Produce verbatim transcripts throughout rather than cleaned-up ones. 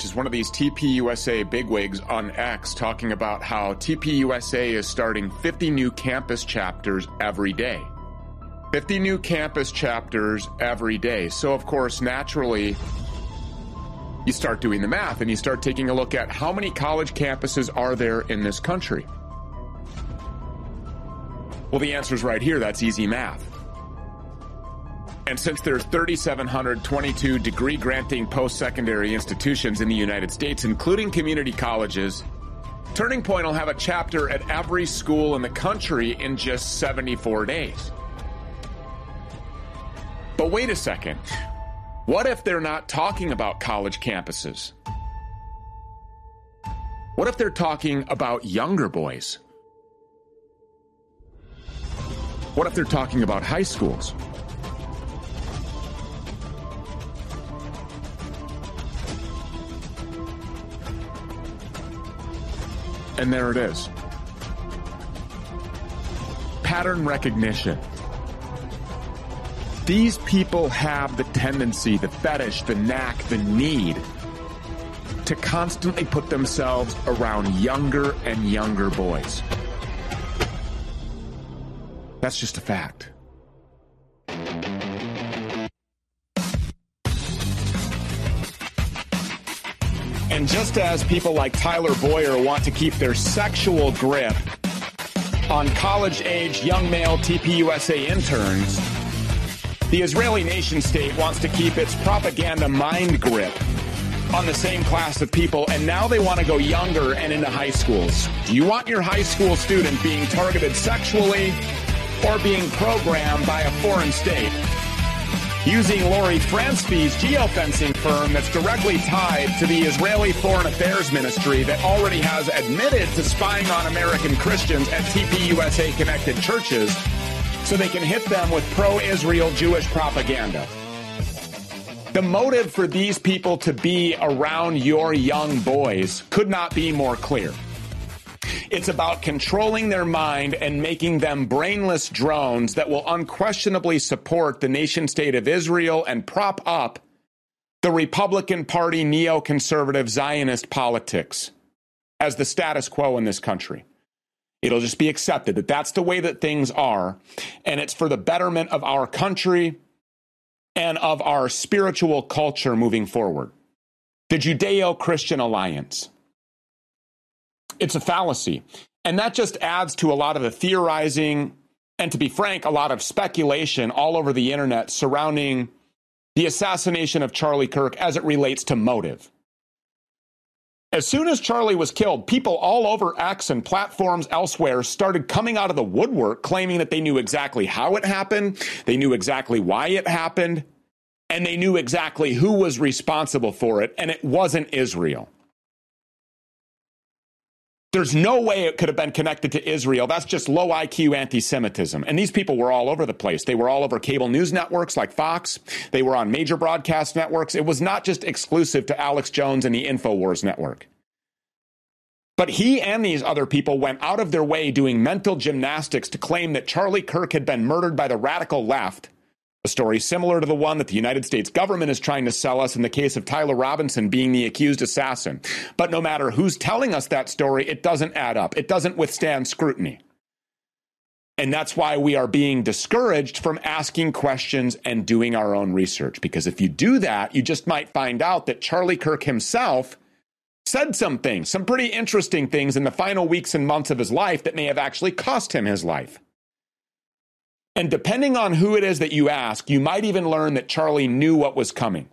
is one of these T P U S A bigwigs on X talking about how T P U S A is starting fifty new campus chapters every day. fifty new campus chapters every day. So, of course, naturally, you start doing the math and you start taking a look at how many college campuses are there in this country. Well, the answer's right here. That's easy math. And since there's three thousand seven hundred twenty-two degree-granting post-secondary institutions in the United States, including community colleges, Turning Point will have a chapter at every school in the country in just seventy-four days. But wait a second. What if they're not talking about college campuses? What if they're talking about younger boys? What if they're talking about high schools? And there it is. Pattern recognition. These people have the tendency, the fetish, the knack, the need to constantly put themselves around younger and younger boys. That's just a fact. And just as people like Tyler Boyer want to keep their sexual grip on college-age young male T P U S A interns, the Israeli nation-state wants to keep its propaganda mind grip on the same class of people, and now they want to go younger and into high schools. Do you want your high school student being targeted sexually or being programmed by a foreign state? Using Lori Franspi's geofencing firm that's directly tied to the Israeli Foreign Affairs Ministry that already has admitted to spying on American Christians at T P U S A-connected churches so they can hit them with pro-Israel Jewish propaganda. The motive for these people to be around your young boys could not be more clear. It's about controlling their mind and making them brainless drones that will unquestionably support the nation-state of Israel and prop up the Republican Party neoconservative Zionist politics as the status quo in this country. It'll just be accepted that that's the way that things are, and it's for the betterment of our country and of our spiritual culture moving forward. The Judeo-Christian Alliance. It's a fallacy. And that just adds to a lot of the theorizing and, to be frank, a lot of speculation all over the internet surrounding the assassination of Charlie Kirk as it relates to motive. As soon as Charlie was killed, people all over X and platforms elsewhere started coming out of the woodwork claiming that they knew exactly how it happened, they knew exactly why it happened, and they knew exactly who was responsible for it, and it wasn't Israel. There's no way it could have been connected to Israel. That's just low I Q anti-Semitism. And these people were all over the place. They were all over cable news networks like Fox. They were on major broadcast networks. It was not just exclusive to Alex Jones and the InfoWars network. But he and these other people went out of their way doing mental gymnastics to claim that Charlie Kirk had been murdered by the radical left. A story similar to the one that the United States government is trying to sell us in the case of Tyler Robinson being the accused assassin. But no matter who's telling us that story, it doesn't add up. It doesn't withstand scrutiny. And that's why we are being discouraged from asking questions and doing our own research. Because if you do that, you just might find out that Charlie Kirk himself said some things, some pretty interesting things in the final weeks and months of his life that may have actually cost him his life. And depending on who it is that you ask, you might even learn that Charlie knew what was coming.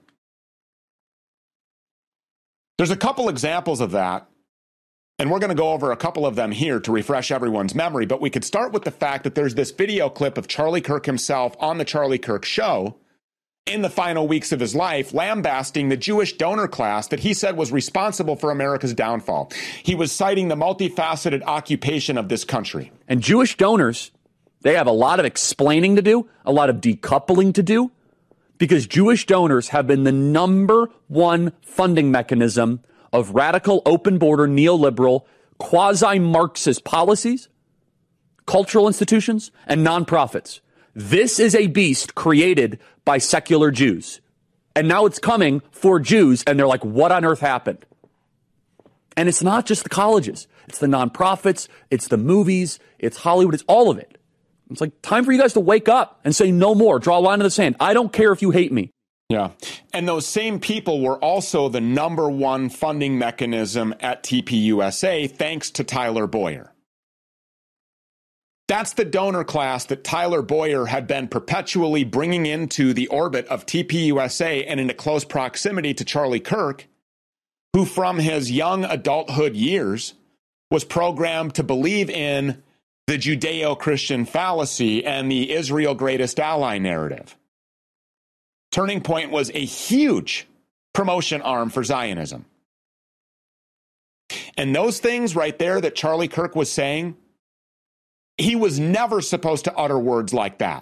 There's a couple examples of that, and we're going to go over a couple of them here to refresh everyone's memory, but we could start with the fact that there's this video clip of Charlie Kirk himself on the Charlie Kirk Show in the final weeks of his life, lambasting the Jewish donor class that he said was responsible for America's downfall. He was citing the multifaceted occupation of this country. And Jewish donors, they have a lot of explaining to do, a lot of decoupling to do, because Jewish donors have been the number one funding mechanism of radical, open border, neoliberal, quasi-Marxist policies, cultural institutions, and nonprofits. This is a beast created by secular Jews. And now it's coming for Jews, and they're like, what on earth happened? And it's not just the colleges. It's the nonprofits. It's the movies. It's Hollywood. It's all of it. It's like time for you guys to wake up and say no more. Draw a line in the sand. I don't care if you hate me. Yeah. And those same people were also the number one funding mechanism at T P U S A, thanks to Tyler Boyer. That's the donor class that Tyler Boyer had been perpetually bringing into the orbit of T P U S A and into close proximity to Charlie Kirk, who from his young adulthood years was programmed to believe in the Judeo-Christian fallacy and the Israel greatest ally narrative. Turning Point was a huge promotion arm for Zionism. And those things right there that Charlie Kirk was saying, he was never supposed to utter words like that.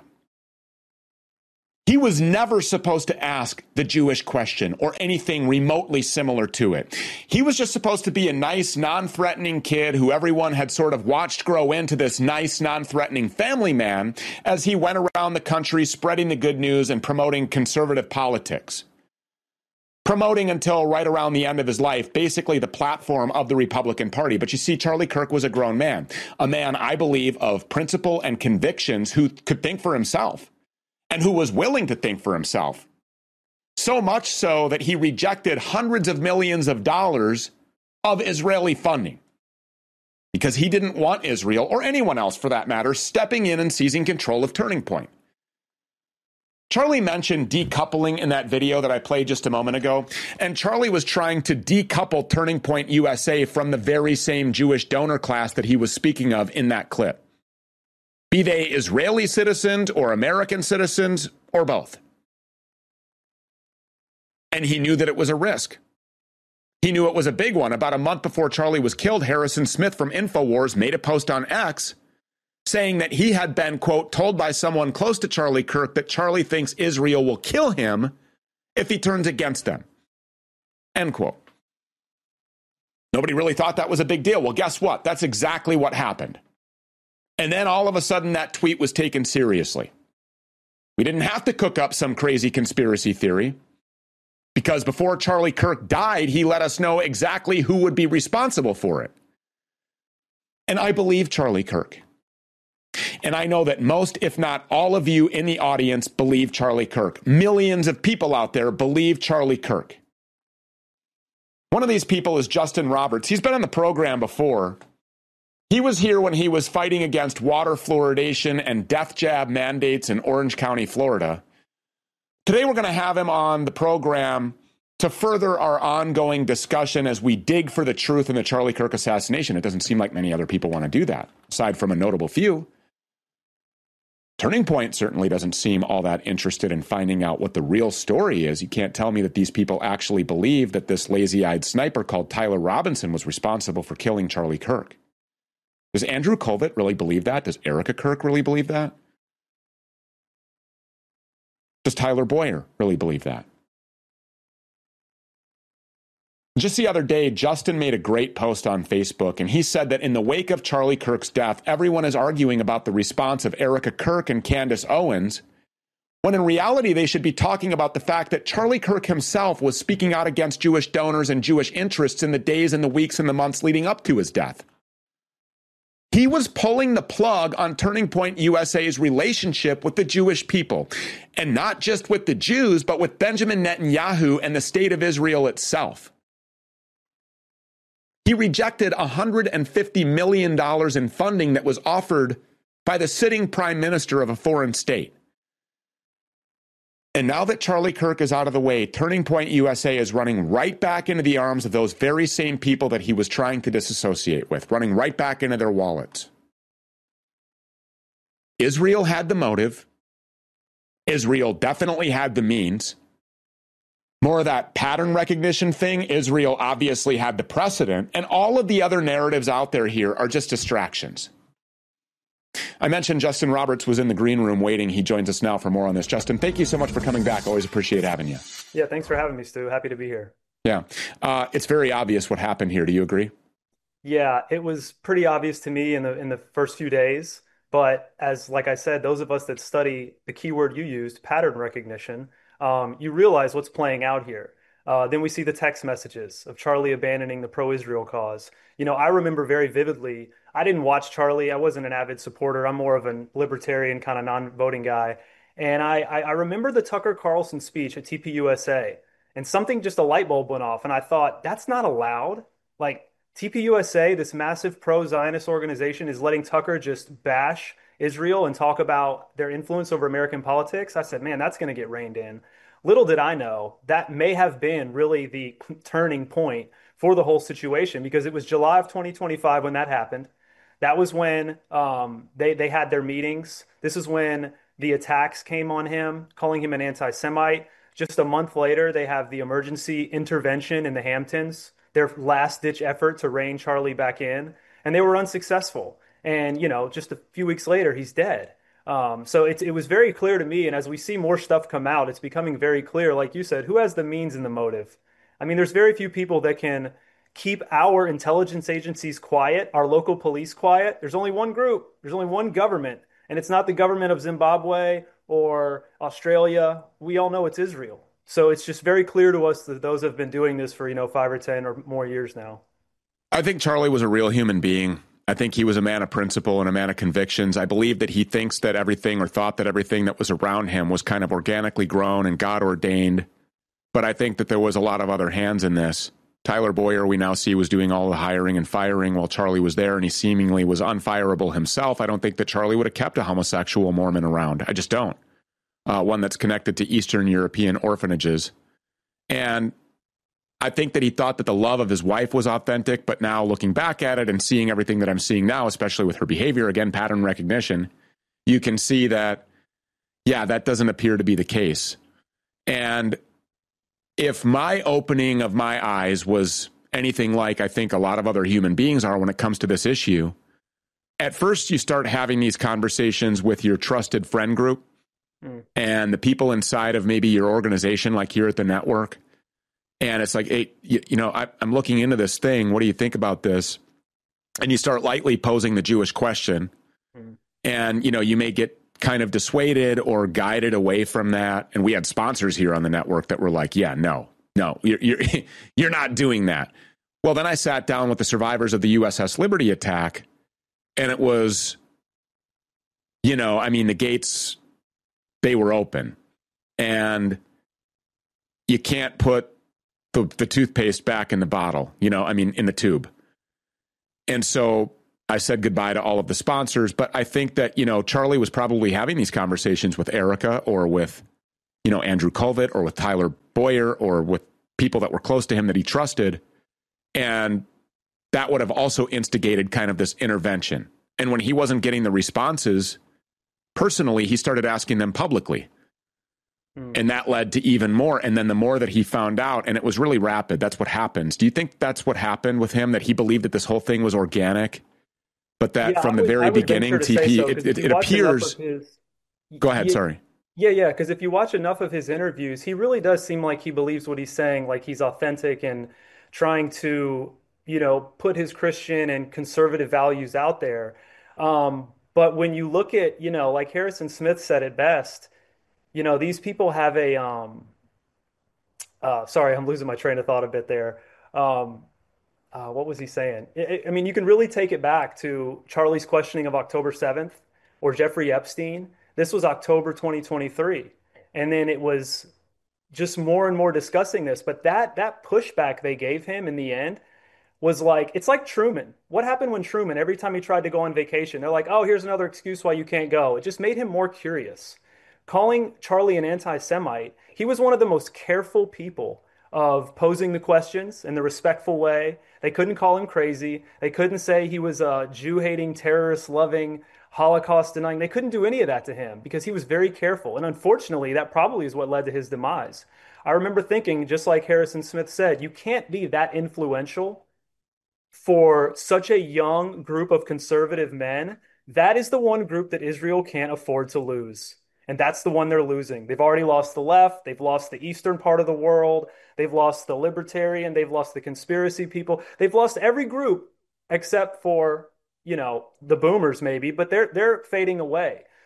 He was never supposed to ask the Jewish question or anything remotely similar to it. He was just supposed to be a nice, non-threatening kid who everyone had sort of watched grow into this nice, non-threatening family man as he went around the country spreading the good news and promoting conservative politics. Promoting until right around the end of his life, basically the platform of the Republican Party. But you see, Charlie Kirk was a grown man, a man, I believe, of principle and convictions who could think for himself. And who was willing to think for himself. So much so that he rejected hundreds of millions of dollars of Israeli funding. Because he didn't want Israel, or anyone else for that matter, stepping in and seizing control of Turning Point. Charlie mentioned decoupling in that video that I played just a moment ago. And Charlie was trying to decouple Turning Point U S A from the very same Jewish donor class that he was speaking of in that clip. Be they Israeli citizens or American citizens or both. And he knew that it was a risk. He knew it was a big one. About a month before Charlie was killed, Harrison Smith from InfoWars made a post on X saying that he had been, quote, told by someone close to Charlie Kirk that Charlie thinks Israel will kill him if he turns against them. End quote. Nobody really thought that was a big deal. Well, guess what? That's exactly what happened. And then all of a sudden that tweet was taken seriously. We didn't have to cook up some crazy conspiracy theory because before Charlie Kirk died, he let us know exactly who would be responsible for it. And I believe Charlie Kirk. And I know that most, if not all of you in the audience believe Charlie Kirk. Millions of people out there believe Charlie Kirk. One of these people is Justin Roberts. He's been on the program before. He was here when he was fighting against water fluoridation and death jab mandates in Orange County, Florida. Today we're going to have him on the program to further our ongoing discussion as we dig for the truth in the Charlie Kirk assassination. It doesn't seem like many other people want to do that, aside from a notable few. Turning Point certainly doesn't seem all that interested in finding out what the real story is. You can't tell me that these people actually believe that this lazy-eyed sniper called Tyler Robinson was responsible for killing Charlie Kirk. Does Andrew Colvett really believe that? Does Erica Kirk really believe that? Does Tyler Boyer really believe that? Just the other day, Justin made a great post on Facebook, and he said that in the wake of Charlie Kirk's death, everyone is arguing about the response of Erica Kirk and Candace Owens, when in reality they should be talking about the fact that Charlie Kirk himself was speaking out against Jewish donors and Jewish interests in the days and the weeks and the months leading up to his death. He was pulling the plug on Turning Point U S A's relationship with the Jewish people, and not just with the Jews, but with Benjamin Netanyahu and the state of Israel itself. He rejected one hundred fifty million dollars in funding that was offered by the sitting prime minister of a foreign state. And now that Charlie Kirk is out of the way, Turning Point U S A is running right back into the arms of those very same people that he was trying to disassociate with, running right back into their wallets. Israel had the motive. Israel definitely had the means. More of that pattern recognition thing, Israel obviously had the precedent, and all of the other narratives out there here are just distractions. I mentioned Justin Roberts was in the green room waiting. He joins us now for more on this. Justin, thank you so much for coming back. Always appreciate having you. Yeah, thanks for having me, Stu. Happy to be here. Yeah, uh, it's very obvious what happened here. Do you agree? Yeah, it was pretty obvious to me in the in the first few days. But as like I said, those of us that study the keyword you used, pattern recognition, um, you realize what's playing out here. Uh, then we see the text messages of Charlie abandoning the pro-Israel cause. You know, I remember very vividly. I didn't watch Charlie. I wasn't an avid supporter. I'm more of a libertarian kind of non-voting guy. And I, I, I remember the Tucker Carlson speech at T P U S A, and something just a light bulb went off, and I thought that's not allowed. Like T P U S A, this massive pro-Zionist organization, is letting Tucker just bash Israel and talk about their influence over American politics. I said, man, that's going to get reined in. Little did I know that may have been really the turning point for the whole situation, because it was July of twenty twenty-five when that happened. That was when um, they they had their meetings. This is when the attacks came on him, calling him an anti-Semite. Just a month later, they have the emergency intervention in the Hamptons, their last ditch effort to rein Charlie back in, and they were unsuccessful. And you know, just a few weeks later, he's dead. Um, so it, it was very clear to me, and as we see more stuff come out, it's becoming very clear, like you said, who has the means and the motive. I mean, there's very few people that can keep our intelligence agencies quiet, our local police quiet. There's only one group, there's only one government, and it's not the government of Zimbabwe or Australia. We all know it's Israel. So it's just very clear to us that those have been doing this for, you know, five or ten or more years now. I think Charlie was a real human being. I think he was a man of principle and a man of convictions. I believe that he thinks that everything, or thought that everything that was around him, was kind of organically grown and God ordained. But I think that there was a lot of other hands in this. Tyler Boyer, we now see, was doing all the hiring and firing while Charlie was there, and he seemingly was unfireable himself. I don't think that Charlie would have kept a homosexual Mormon around. I just don't. Uh, one that's connected to Eastern European orphanages. And I think that he thought that the love of his wife was authentic, but now looking back at it and seeing everything that I'm seeing now, especially with her behavior, again, pattern recognition, you can see that, yeah, that doesn't appear to be the case. And if my opening of my eyes was anything like I think a lot of other human beings are when it comes to this issue, at first you start having these conversations with your trusted friend group mm. and the people inside of maybe your organization, like here at the network. And it's like, hey, you, you know, I, I'm looking into this thing. What do you think about this? And you start lightly posing the Jewish question. Mm. And, you know, you may get kind of dissuaded or guided away from that. And we had sponsors here on the network that were like, yeah, no, no, you're, you're, you're not doing that. Well, then I sat down with the survivors of the U S S Liberty attack, and it was, you know, I mean, the gates, they were open, and you can't put the, the toothpaste back in the bottle, you know, I mean, in the tube. And so I said goodbye to all of the sponsors, but I think that, you know, Charlie was probably having these conversations with Erica or with, you know, Andrew Colvett or with Tyler Boyer or with people that were close to him that he trusted. And that would have also instigated kind of this intervention. And when he wasn't getting the responses personally, he started asking them publicly. Mm. And that led to even more. And then the more that he found out, and it was really rapid, that's what happens. Do you think that's what happened with him, that he believed that this whole thing was organic? But that yeah, from the would, very beginning, T P, so, it, it, it appears... His, Go ahead, yeah, sorry. Yeah, yeah, because if you watch enough of his interviews, he really does seem like he believes what he's saying, like he's authentic and trying to, you know, put his Christian and conservative values out there. Um, but when you look at, you know, like Harrison Smith said it best, you know, these people have a, um, uh, sorry, I'm losing my train of thought a bit there. Um, uh, what was he saying? I, I mean, you can really take it back to Charlie's questioning of October seventh or Jeffrey Epstein. This was October twenty twenty-three. And then it was just more and more discussing this. But that that pushback they gave him in the end was like, it's like Truman. What happened when Truman, every time he tried to go on vacation, they're like, oh, here's another excuse why you can't go. It just made him more curious. Calling Charlie an anti-Semite, he was one of the most careful people of posing the questions in the respectful way. They couldn't call him crazy. They couldn't say he was a Jew-hating, terrorist-loving, Holocaust-denying. They couldn't do any of that to him because he was very careful. And unfortunately, that probably is what led to his demise. I remember thinking, just like Harrison Smith said, you can't be that influential for such a young group of conservative men. That is the one group that Israel can't afford to lose. And that's the one they're losing. They've already lost the left. They've lost the eastern part of the world. They've lost the libertarian. They've lost the conspiracy people. They've lost every group except for, you know, the boomers maybe, but they're they're fading away.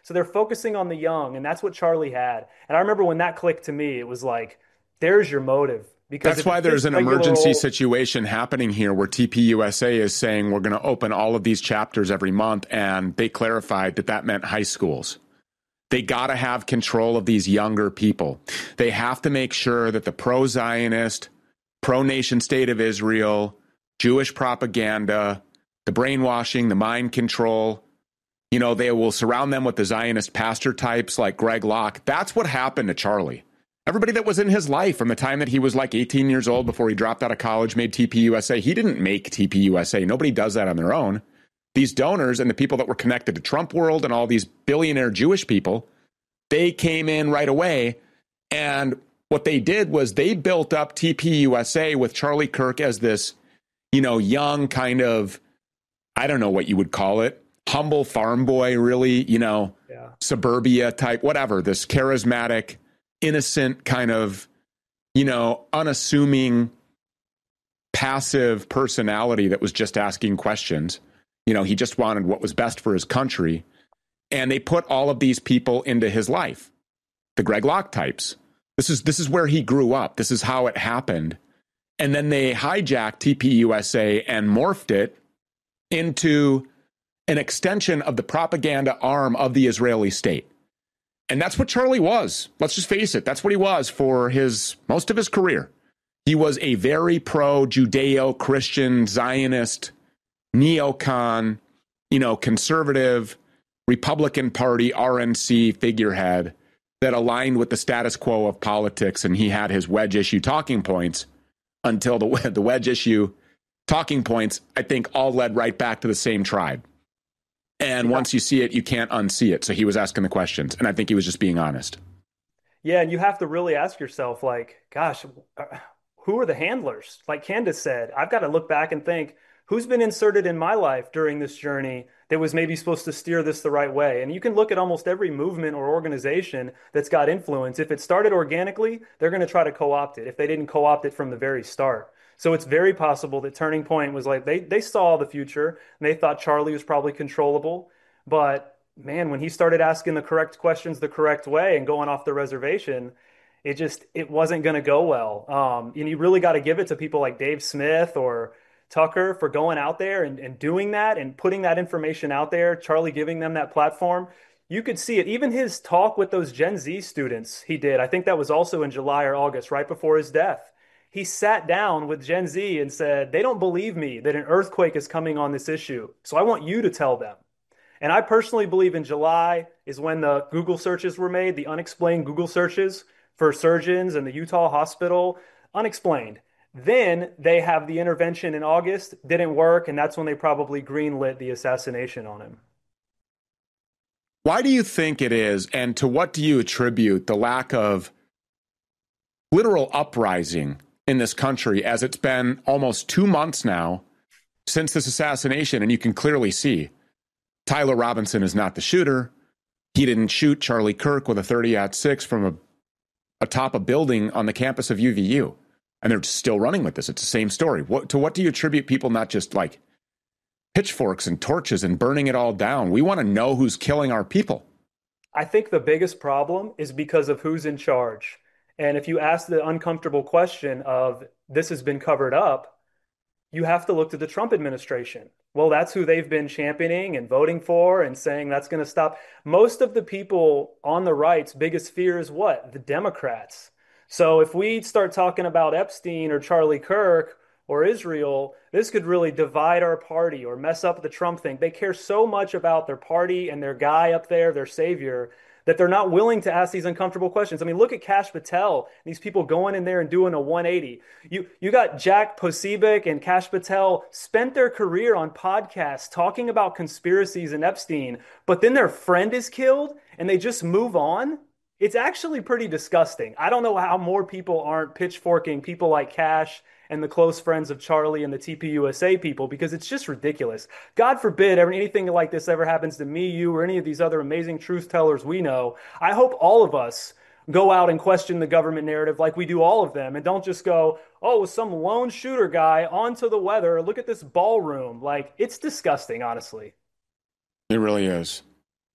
So they're focusing on the young, and that's what Charlie had. And I remember when that clicked to me, it was like, there's your motive. Because That's if why it's there's just an regular emergency old, situation happening here where T P U S A is saying we're going to open all of these chapters every month, and they clarified that that meant high schools. They got to have control of these younger people. They have to make sure that the pro-Zionist, pro-nation state of Israel, Jewish propaganda, the brainwashing, the mind control, you know, they will surround them with the Zionist pastor types like Greg Locke. That's what happened to Charlie. Everybody that was in his life from the time that he was like eighteen years old before he dropped out of college made T P U S A. He didn't make T P U S A. Nobody does that on their own. These donors and the people that were connected to Trump World and all these billionaire Jewish people, they came in right away. And what they did was they built up T P U S A with Charlie Kirk as this, you know, young kind of, I don't know what you would call it, humble farm boy, really, you know, yeah. suburbia type, whatever, this charismatic, innocent kind of, you know, unassuming, passive personality that was just asking questions. You know, he just wanted what was best for his country. And they put all of these people into his life, the Greg Locke types. This is this is where he grew up. This is how it happened. And then they hijacked T P U S A and morphed it into an extension of the propaganda arm of the Israeli state. And that's what Charlie was. Let's just face it. That's what he was for his most of his career. He was a very pro-Judeo-Christian, Zionist, neocon, you know, conservative, Republican Party, R N C figurehead that aligned with the status quo of politics. And he had his wedge issue talking points until the, the wedge issue talking points, I think, all led right back to the same tribe. And yeah. once you see it, you can't unsee it. So he was asking the questions. And I think he was just being honest. Yeah. And you have to really ask yourself, like, gosh, who are the handlers? Like Candace said, I've got to look back and think, who's been inserted in my life during this journey that was maybe supposed to steer this the right way? And you can look at almost every movement or organization that's got influence. If it started organically, they're going to try to co-opt it if they didn't co-opt it from the very start. So it's very possible that Turning Point was like, they they saw the future and they thought Charlie was probably controllable. But man, when he started asking the correct questions the correct way and going off the reservation, it just, it wasn't going to go well. Um, and you really got to give it to people like Dave Smith or Tucker for going out there and, and doing that and putting that information out there, Charlie giving them that platform. You could see it. Even his talk with those Gen Z students he did, I think that was also in July or August, right before his death. He sat down with Gen Z and said, they don't believe me that an earthquake is coming on this issue. So I want you to tell them. And I personally believe in July is when the Google searches were made, the unexplained Google searches for surgeons and the Utah hospital, unexplained. Then they have the intervention in August, didn't work, and that's when they probably greenlit the assassination on him. Why do you think it is, and to what do you attribute the lack of literal uprising in this country, as it's been almost two months now since this assassination, and you can clearly see Tyler Robinson is not the shooter. He didn't shoot Charlie Kirk with a thirty aught six from a, atop a building on the campus of U V U. And they're still running with this. It's the same story. What, to what do you attribute people not just like pitchforks and torches and burning it all down? We want to know who's killing our people. I think the biggest problem is because of who's in charge. And if you ask the uncomfortable question of this has been covered up, you have to look to the Trump administration. Well, that's who they've been championing and voting for and saying that's going to stop. Most of the people on the right's biggest fear is what? The Democrats. So if we start talking about Epstein or Charlie Kirk or Israel, this could really divide our party or mess up the Trump thing. They care so much about their party and their guy up there, their savior, that they're not willing to ask these uncomfortable questions. I mean, look at Kash Patel, these people going in there and doing a one eighty. You you got Jack Posobiec and Kash Patel spent their career on podcasts talking about conspiracies and Epstein, but then their friend is killed and they just move on. It's actually pretty disgusting. I don't know how more people aren't pitchforking people like Kash and the close friends of Charlie and the T P U S A people, because it's just ridiculous. God forbid ever anything like this ever happens to me, you, or any of these other amazing truth tellers we know. I hope all of us go out and question the government narrative like we do all of them, and don't just go, oh, it was some lone shooter guy onto the weather. Look at this ballroom. Like, it's disgusting, honestly. It really is.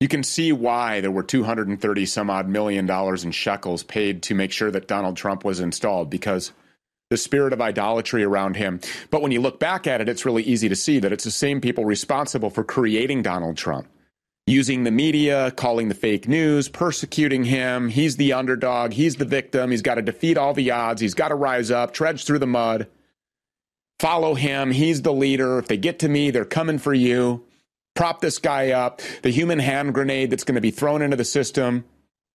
You can see why there were two hundred thirty some odd million dollars in shekels paid to make sure that Donald Trump was installed, because the spirit of idolatry around him. But when you look back at it, it's really easy to see that it's the same people responsible for creating Donald Trump, using the media, calling the fake news, persecuting him. He's the underdog. He's the victim. He's got to defeat all the odds. He's got to rise up, trudge through the mud, follow him. He's the leader. If they get to me, they're coming for you. Prop this guy up. The human hand grenade that's going to be thrown into the system.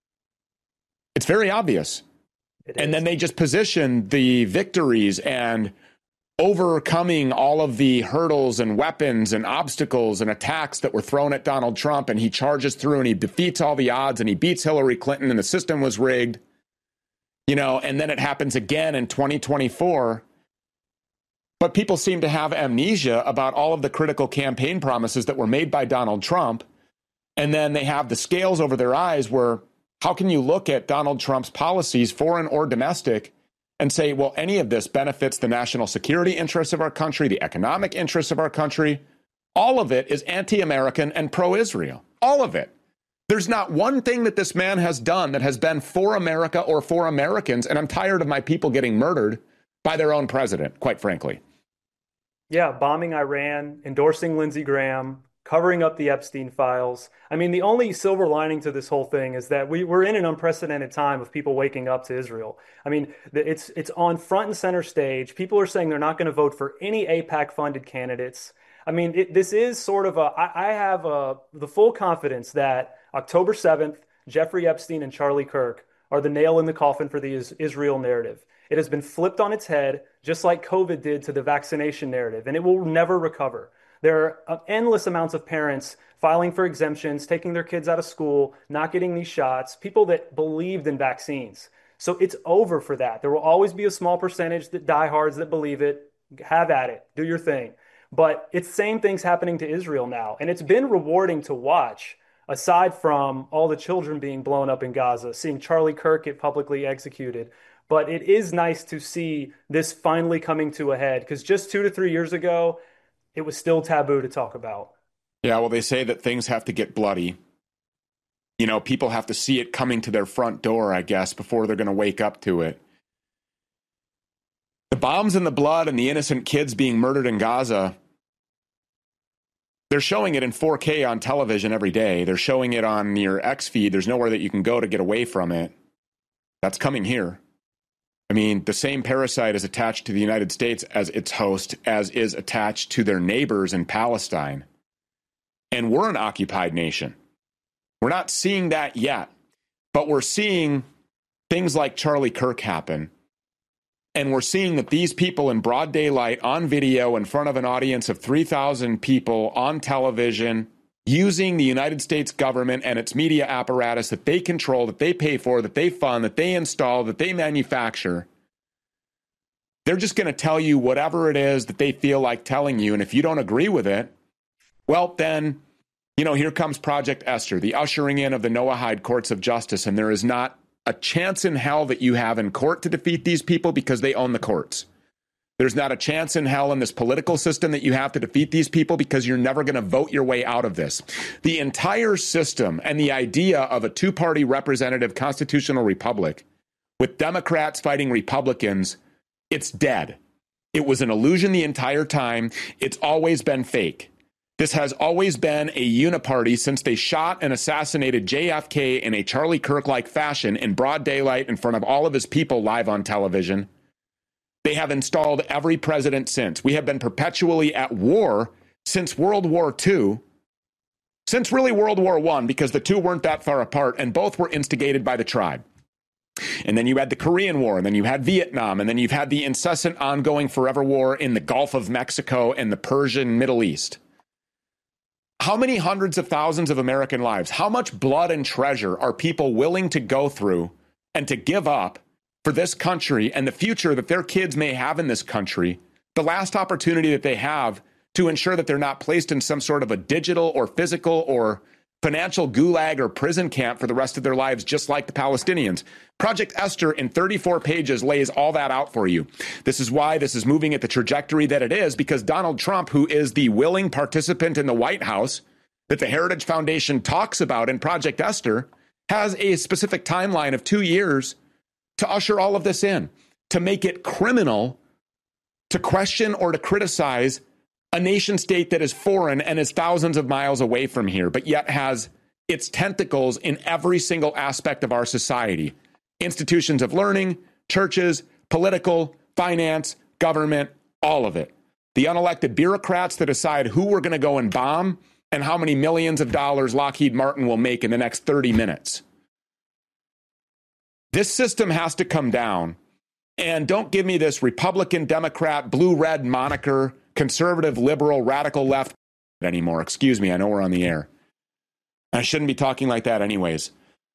It's very obvious. It and then they just position the victories and overcoming all of the hurdles and weapons and obstacles and attacks that were thrown at Donald Trump, and he charges through and he defeats all the odds and he beats Hillary Clinton and the system was rigged. You know, and then it happens again in twenty twenty-four. But people seem to have amnesia about all of the critical campaign promises that were made by Donald Trump. And then they have the scales over their eyes where, how can you look at Donald Trump's policies, foreign or domestic, and say, well, any of this benefits the national security interests of our country, the economic interests of our country? All of it is anti-American and pro-Israel. All of it. There's not one thing that this man has done that has been for America or for Americans. And I'm tired of my people getting murdered by their own president, quite frankly. Yeah, bombing Iran, endorsing Lindsey Graham, covering up the Epstein files. I mean, the only silver lining to this whole thing is that we, we're in an unprecedented time of people waking up to Israel. I mean, it's it's on front and center stage. People are saying they're not going to vote for any AIPAC-funded candidates. I mean, it, this is sort of a, I, I have a, the full confidence that October seventh, Jeffrey Epstein and Charlie Kirk are the nail in the coffin for the is, Israel narrative. It has been flipped on its head, just like COVID did to the vaccination narrative, and it will never recover. There are endless amounts of parents filing for exemptions, taking their kids out of school, not getting these shots, people that believed in vaccines. So it's over for that. There will always be a small percentage that diehards that believe it. Have at it. Do your thing. But it's the same things happening to Israel now, and it's been rewarding to watch, aside from all the children being blown up in Gaza, seeing Charlie Kirk get publicly executed. But it is nice to see this finally coming to a head, because just two to three years ago, it was still taboo to talk about. Yeah, well, they say that things have to get bloody. You know, people have to see it coming to their front door, I guess, before they're going to wake up to it. The bombs and the blood and the innocent kids being murdered in Gaza, they're showing it in four K on television every day. They're showing it on your X feed. There's nowhere that you can go to get away from it. That's coming here. I mean, the same parasite is attached to the United States as its host, as is attached to their neighbors in Palestine. And we're an occupied nation. We're not seeing that yet, but we're seeing things like Charlie Kirk happen. And we're seeing that these people in broad daylight on video in front of an audience of three thousand people on television, using the United States government and its media apparatus that they control, that they pay for, that they fund, that they install, that they manufacture. They're just going to tell you whatever it is that they feel like telling you. And if you don't agree with it, well, then, you know, here comes Project Esther, the ushering in of the Noahide courts of justice. And there is not a chance in hell that you have in court to defeat these people because they own the courts. There's not a chance in hell in this political system that you have to defeat these people because you're never going to vote your way out of this. The entire system and the idea of a two-party representative constitutional republic with Democrats fighting Republicans, it's dead. It was an illusion the entire time. It's always been fake. This has always been a uniparty since they shot and assassinated J F K in a Charlie Kirk-like fashion in broad daylight in front of all of his people live on television. They have installed every president since. We have been perpetually at war since World War Two, since really World War One, because the two weren't that far apart, and both were instigated by the tribe. And then you had the Korean War, and then you had Vietnam, and then you've had the incessant ongoing forever war in the Gulf of Mexico and the Persian Middle East. How many hundreds of thousands of American lives, how much blood and treasure are people willing to go through and to give up for this country and the future that their kids may have in this country, the last opportunity that they have to ensure that they're not placed in some sort of a digital or physical or financial gulag or prison camp for the rest of their lives, just like the Palestinians. Project Esther in thirty-four pages lays all that out for you. This is why this is moving at the trajectory that it is, because Donald Trump, who is the willing participant in the White House, that the Heritage Foundation talks about in Project Esther has a specific timeline of two years to usher all of this in, to make it criminal to question or to criticize a nation state that is foreign and is thousands of miles away from here, but yet has its tentacles in every single aspect of our society. Institutions of learning, churches, political, finance, government, all of it. The unelected bureaucrats that decide who we're going to go and bomb and how many millions of dollars Lockheed Martin will make in the next thirty minutes. This system has to come down. And don't give me this Republican, Democrat, blue-red moniker, conservative, liberal, radical left anymore. Excuse me, I know we're on the air. I shouldn't be talking like that anyways.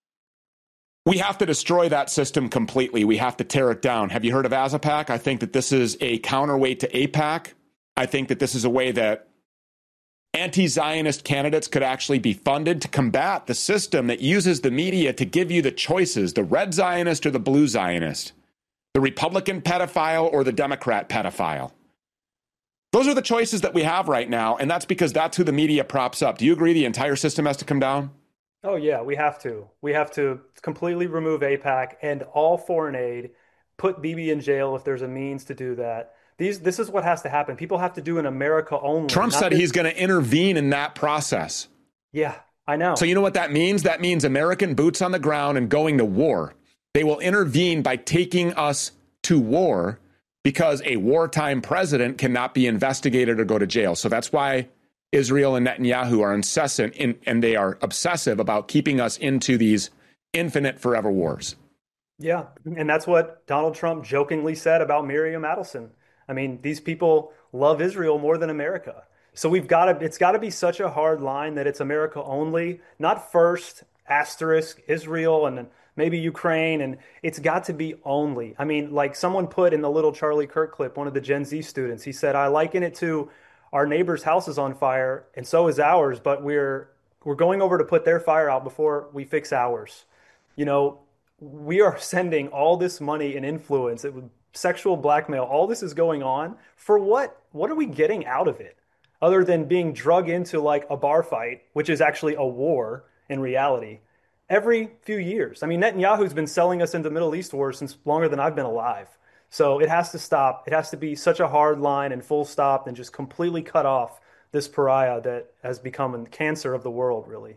We have to destroy that system completely. We have to tear it down. Have you heard of AZAPAC? I think that this is a counterweight to AIPAC. I think that this is a way that anti-Zionist candidates could actually be funded to combat the system that uses the media to give you the choices, the red Zionist or the blue Zionist, the Republican pedophile or the Democrat pedophile. Those are the choices that we have right now, and that's because that's who the media props up. Do you agree the entire system has to come down? Oh, yeah, we have to. We have to completely remove AIPAC and all foreign aid, put Bibi in jail if there's a means to do that. These, this is what has to happen. People have to do in America only. Trump said he's going to intervene in that process. Yeah, I know. So you know what that means? That means American boots on the ground and going to war. They will intervene by taking us to war because a wartime president cannot be investigated or go to jail. So that's why Israel and Netanyahu are incessant in, and they are obsessive about keeping us into these infinite forever wars. Yeah, and that's what Donald Trump jokingly said about Miriam Adelson. I mean, these people love Israel more than America. So we've got to, it's got to be such a hard line that it's America only, not first, asterisk, Israel, and maybe Ukraine, and it's got to be only. I mean, like someone put in the little Charlie Kirk clip, one of the Gen Z students, he said, I liken it to our neighbor's house is on fire, and so is ours, but we're we're going over to put their fire out before we fix ours. You know, we are sending all this money and influence, it would, sexual blackmail, all this is going on. For what? What are we getting out of it? Other than being drug into like a bar fight, which is actually a war in reality, every few years. I mean, Netanyahu's been selling us into Middle East wars since longer than I've been alive. So it has to stop. It has to be such a hard line and full stop and just completely cut off this pariah that has become a cancer of the world, really.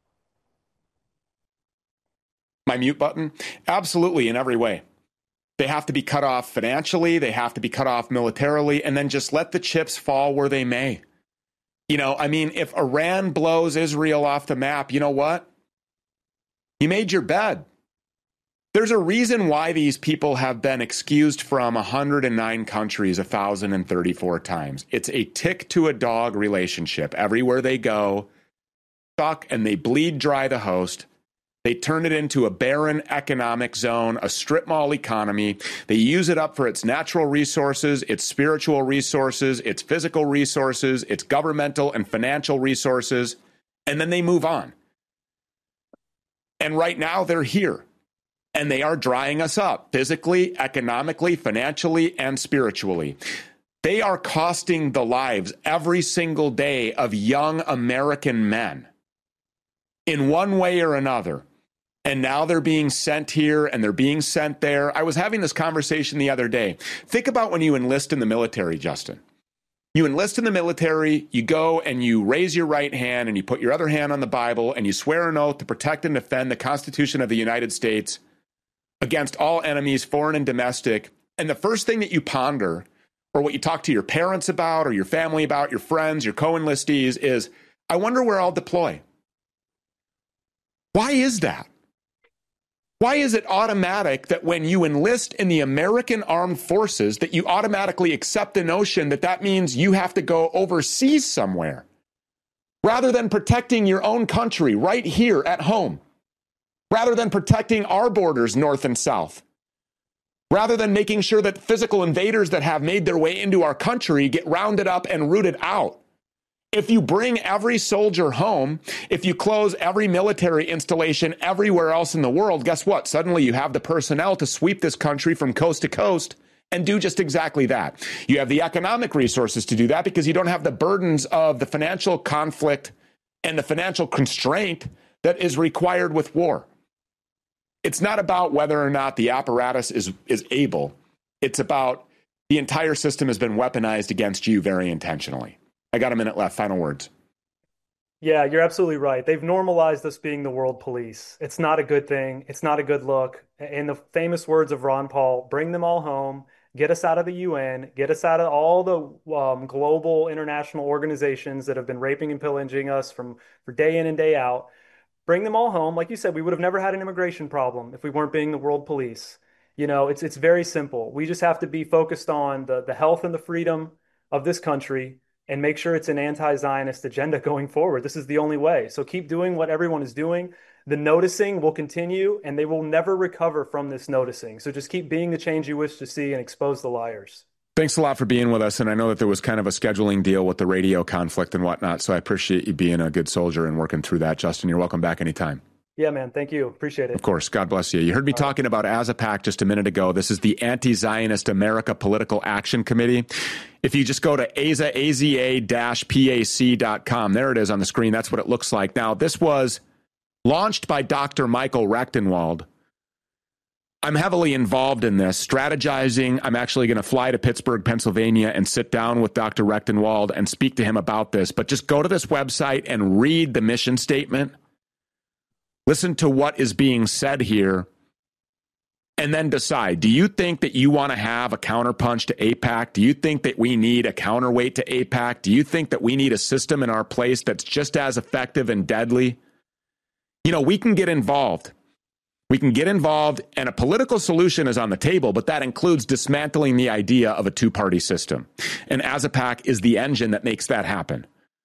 My mute button? Absolutely, in every way. They have to be cut off financially, they have to be cut off militarily, and then just let the chips fall where they may. You know, I mean, if Iran blows Israel off the map, you know what? You made your bed. There's a reason why these people have been excused from one hundred nine countries one thousand thirty-four times. It's a tick to a dog relationship. Everywhere they go, suck and they bleed dry the host. They turn it into a barren economic zone, a strip mall economy. They use it up for its natural resources, its spiritual resources, its physical resources, its governmental and financial resources, and then they move on. And right now they're here, and they are drying us up physically, economically, financially, and spiritually. They are costing the lives every single day of young American men in one way or another. And now they're being sent here and they're being sent there. I was having this conversation the other day. Think about when you enlist in the military, Justin. You enlist in the military, you go and you raise your right hand and you put your other hand on the Bible and you swear an oath to protect and defend the Constitution of the United States against all enemies, foreign and domestic. And the first thing that you ponder, or what you talk to your parents about or your family about, your friends, your co-enlistees, is, I wonder where I'll deploy. Why is that? Why is it automatic that when you enlist in the American Armed Forces that you automatically accept the notion that that means you have to go overseas somewhere rather than protecting your own country right here at home, rather than protecting our borders north and south, rather than making sure that physical invaders that have made their way into our country get rounded up and rooted out? If you bring every soldier home, if you close every military installation everywhere else in the world, guess what? Suddenly you have the personnel to sweep this country from coast to coast and do just exactly that. You have the economic resources to do that because you don't have the burdens of the financial conflict and the financial constraint that is required with war. It's not about whether or not the apparatus is, is able. It's about the entire system has been weaponized against you very intentionally. I got a minute left. Final words. Yeah, you're absolutely right. They've normalized us being the world police. It's not a good thing. It's not a good look. In the famous words of Ron Paul, bring them all home, get us out of the U N, get us out of all the um, global international organizations that have been raping and pillaging us from for day in and day out. Bring them all home. Like you said, we would have never had an immigration problem if we weren't being the world police. You know, it's it's very simple. We just have to be focused on the, the health and the freedom of this country and make sure it's an anti-Zionist agenda going forward. This is the only way. So keep doing what everyone is doing. The noticing will continue, and they will never recover from this noticing. So just keep being the change you wish to see and expose the liars. Thanks a lot for being with us. And I know that there was kind of a scheduling deal with the radio conflict and whatnot. So I appreciate you being a good soldier and working through that. Justin, you're welcome back anytime. Yeah, man. Thank you. Appreciate it. Of course. God bless you. You heard me talking about AZAPAC just a minute ago. This is the Anti-Zionist America Political Action Committee. If you just go to aza, A Z A dash P A C dot com, there it is on the screen. That's what it looks like. Now, this was launched by Doctor Michael Rechtenwald. I'm heavily involved in this, strategizing. I'm actually going to fly to Pittsburgh, Pennsylvania, and sit down with Doctor Rechtenwald and speak to him about this. But just go to this website and read the mission statement. Listen to what is being said here, and then decide. Do you think that you want to have a counterpunch to AIPAC? Do you think that we need a counterweight to AIPAC? Do you think that we need a system in our place that's just as effective and deadly? You know, we can get involved. We can get involved, and a political solution is on the table, but that includes dismantling the idea of a two-party system. And AZAPAC is the engine that makes that happen.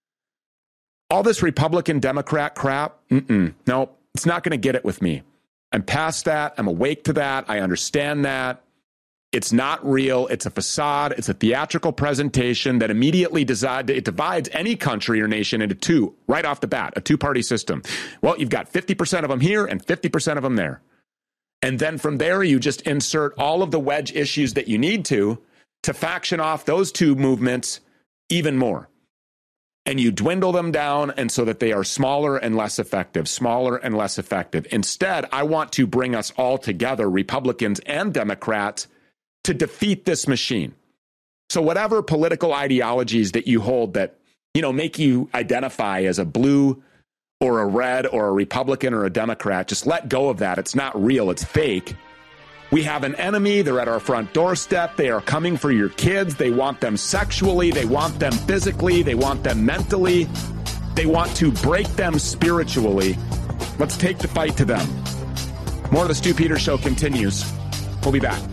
All this Republican-Democrat crap, mm-mm, no. It's not going to get it with me. I'm past that. I'm awake to that. I understand that. It's not real. It's a facade. It's a theatrical presentation that immediately decide, it divides any country or nation into two right off the bat, a two-party system. Well, you've got fifty percent of them here and fifty percent of them there. And then from there, you just insert all of the wedge issues that you need to, to faction off those two movements even more. And you dwindle them down, and so that they are smaller and less effective, smaller and less effective. Instead, I want to bring us all together, Republicans and Democrats, to defeat this machine. So whatever political ideologies that you hold that, you know, make you identify as a blue or a red or a Republican or a Democrat, just let go of that. It's not real. It's fake. We have an enemy. They're at our front doorstep. They are coming for your kids. They want them sexually. They want them physically. They want them mentally. They want to break them spiritually. Let's take the fight to them. More of the Stu Peters Show continues. We'll be back.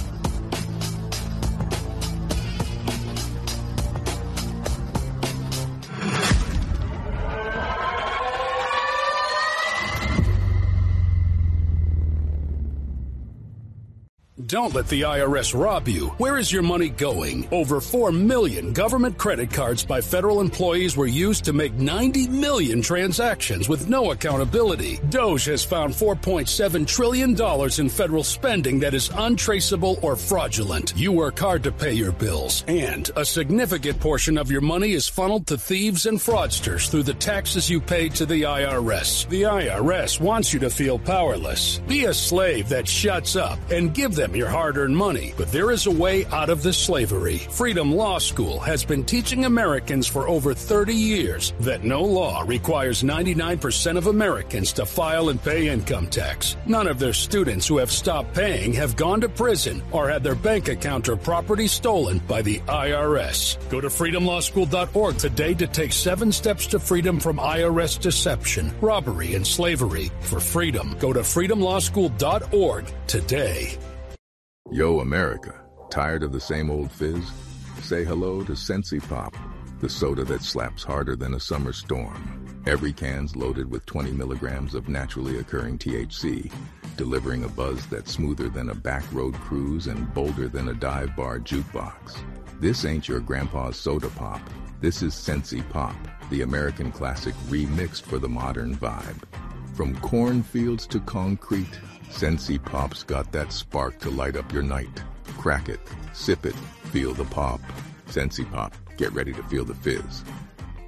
Don't let the I R S rob you. Where is your money going? Over four million government credit cards by federal employees were used to make ninety million transactions with no accountability. DOJ has found four point seven trillion dollars in federal spending that is untraceable or fraudulent. You work hard to pay your bills, and a significant portion of your money is funneled to thieves and fraudsters through the taxes you pay to the I R S. The I R S wants you to feel powerless. Be a slave that shuts up and give them your hard-earned money. But there is a way out of this slavery. Freedom Law School has been teaching Americans for over thirty years that no law requires ninety-nine percent of Americans to file and pay income tax. None of their students who have stopped paying have gone to prison or had their bank account or property stolen by the I R S. Go to freedom law school dot org today to take seven steps to freedom from I R S deception, robbery, and slavery. For freedom, go to freedom law school dot org today. Yo, America, tired of the same old fizz? Say hello to Sensi Pop, the soda that slaps harder than a summer storm. Every can's loaded with twenty milligrams of naturally occurring T H C, delivering a buzz that's smoother than a back road cruise and bolder than a dive bar jukebox. This ain't your grandpa's soda pop. This is Sensi Pop, the American classic remixed for the modern vibe. From cornfields to concrete, Sensi Pop's got that spark to light up your night. Crack it, sip it, feel the pop. Sensi Pop, get ready to feel the fizz.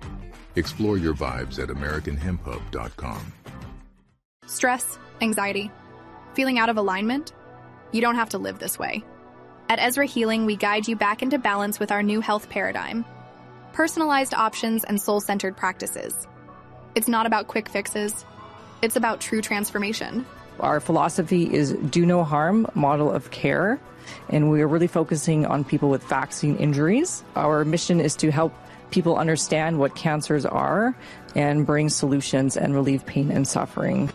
Explore your vibes at american hemp hub dot com. Stress, anxiety, feeling out of alignment? You don't have to live this way. At Ezra Healing, we guide you back into balance with our new health paradigm. Personalized options and soul-centered practices. It's not about quick fixes. It's about true transformation. Our philosophy is do no harm, model of care, and we are really focusing on people with vaccine injuries. Our mission is to help people understand what cancers are and bring solutions and relieve pain and suffering.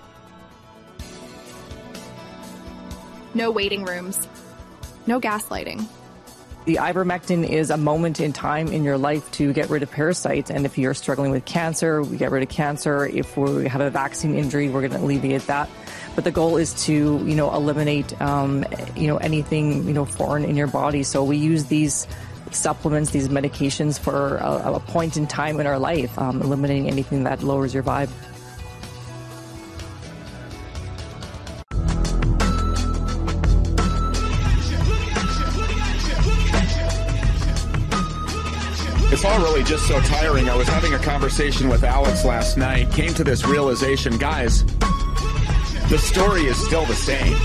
No waiting rooms. No gaslighting. The ivermectin is a moment in time in your life to get rid of parasites. And if you're struggling with cancer, we get rid of cancer. If we have a vaccine injury, we're going to alleviate that. But the goal is to, you know, eliminate, um, you know, anything, you know, foreign in your body. So we use these supplements, these medications for a, a point in time in our life, um, eliminating anything that lowers your vibe. It's all really just so tiring. I was having a conversation with Alex last night, came to this realization, guys, the story is still the same.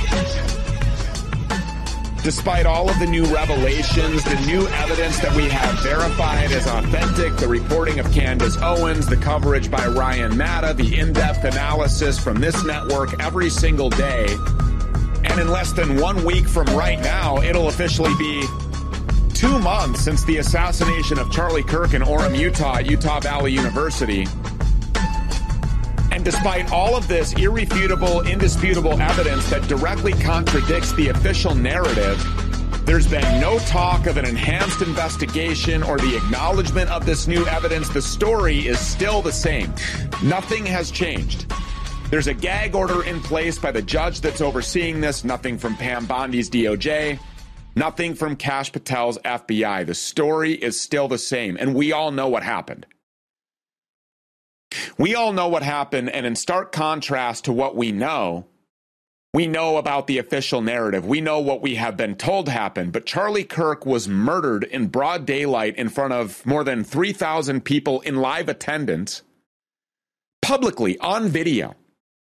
Despite all of the new revelations, the new evidence that we have verified as authentic, the reporting of Candace Owens, the coverage by Ryan Matta, the in-depth analysis from this network every single day, and in less than one week from right now, it'll officially be two months since the assassination of Charlie Kirk in Orem, Utah at Utah Valley University. And despite all of this irrefutable, indisputable evidence that directly contradicts the official narrative, there's been no talk of an enhanced investigation or the acknowledgement of this new evidence. The story is still the same. Nothing has changed. There's a gag order in place by the judge that's overseeing this. Nothing from Pam Bondi's D O J. Nothing from Kash Patel's F B I. The story is still the same, and we all know what happened. We all know what happened, and in stark contrast to what we know, we know about the official narrative. We know what we have been told happened, but Charlie Kirk was murdered in broad daylight in front of more than three thousand people in live attendance, publicly, on video.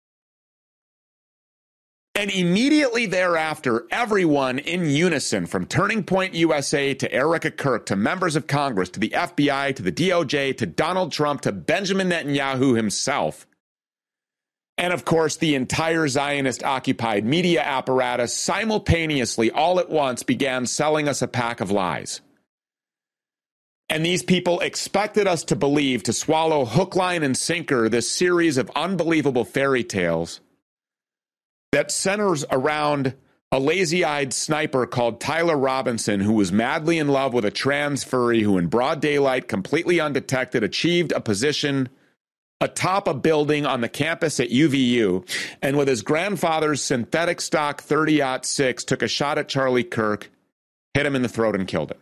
And immediately thereafter, everyone in unison, from Turning Point U S A to Erica Kirk to members of Congress to the F B I to the D O J to Donald Trump to Benjamin Netanyahu himself, and of course the entire Zionist-occupied media apparatus simultaneously, all at once, began selling us a pack of lies. And these people expected us to believe, to swallow hook, line, and sinker this series of unbelievable fairy tales that centers around a lazy-eyed sniper called Tyler Robinson, who was madly in love with a trans furry who in broad daylight, completely undetected, achieved a position atop a building on the campus at U V U, and with his grandfather's synthetic stock thirty aught six, took a shot at Charlie Kirk, hit him in the throat, and killed him.